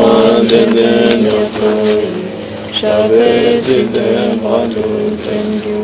Shall visit them,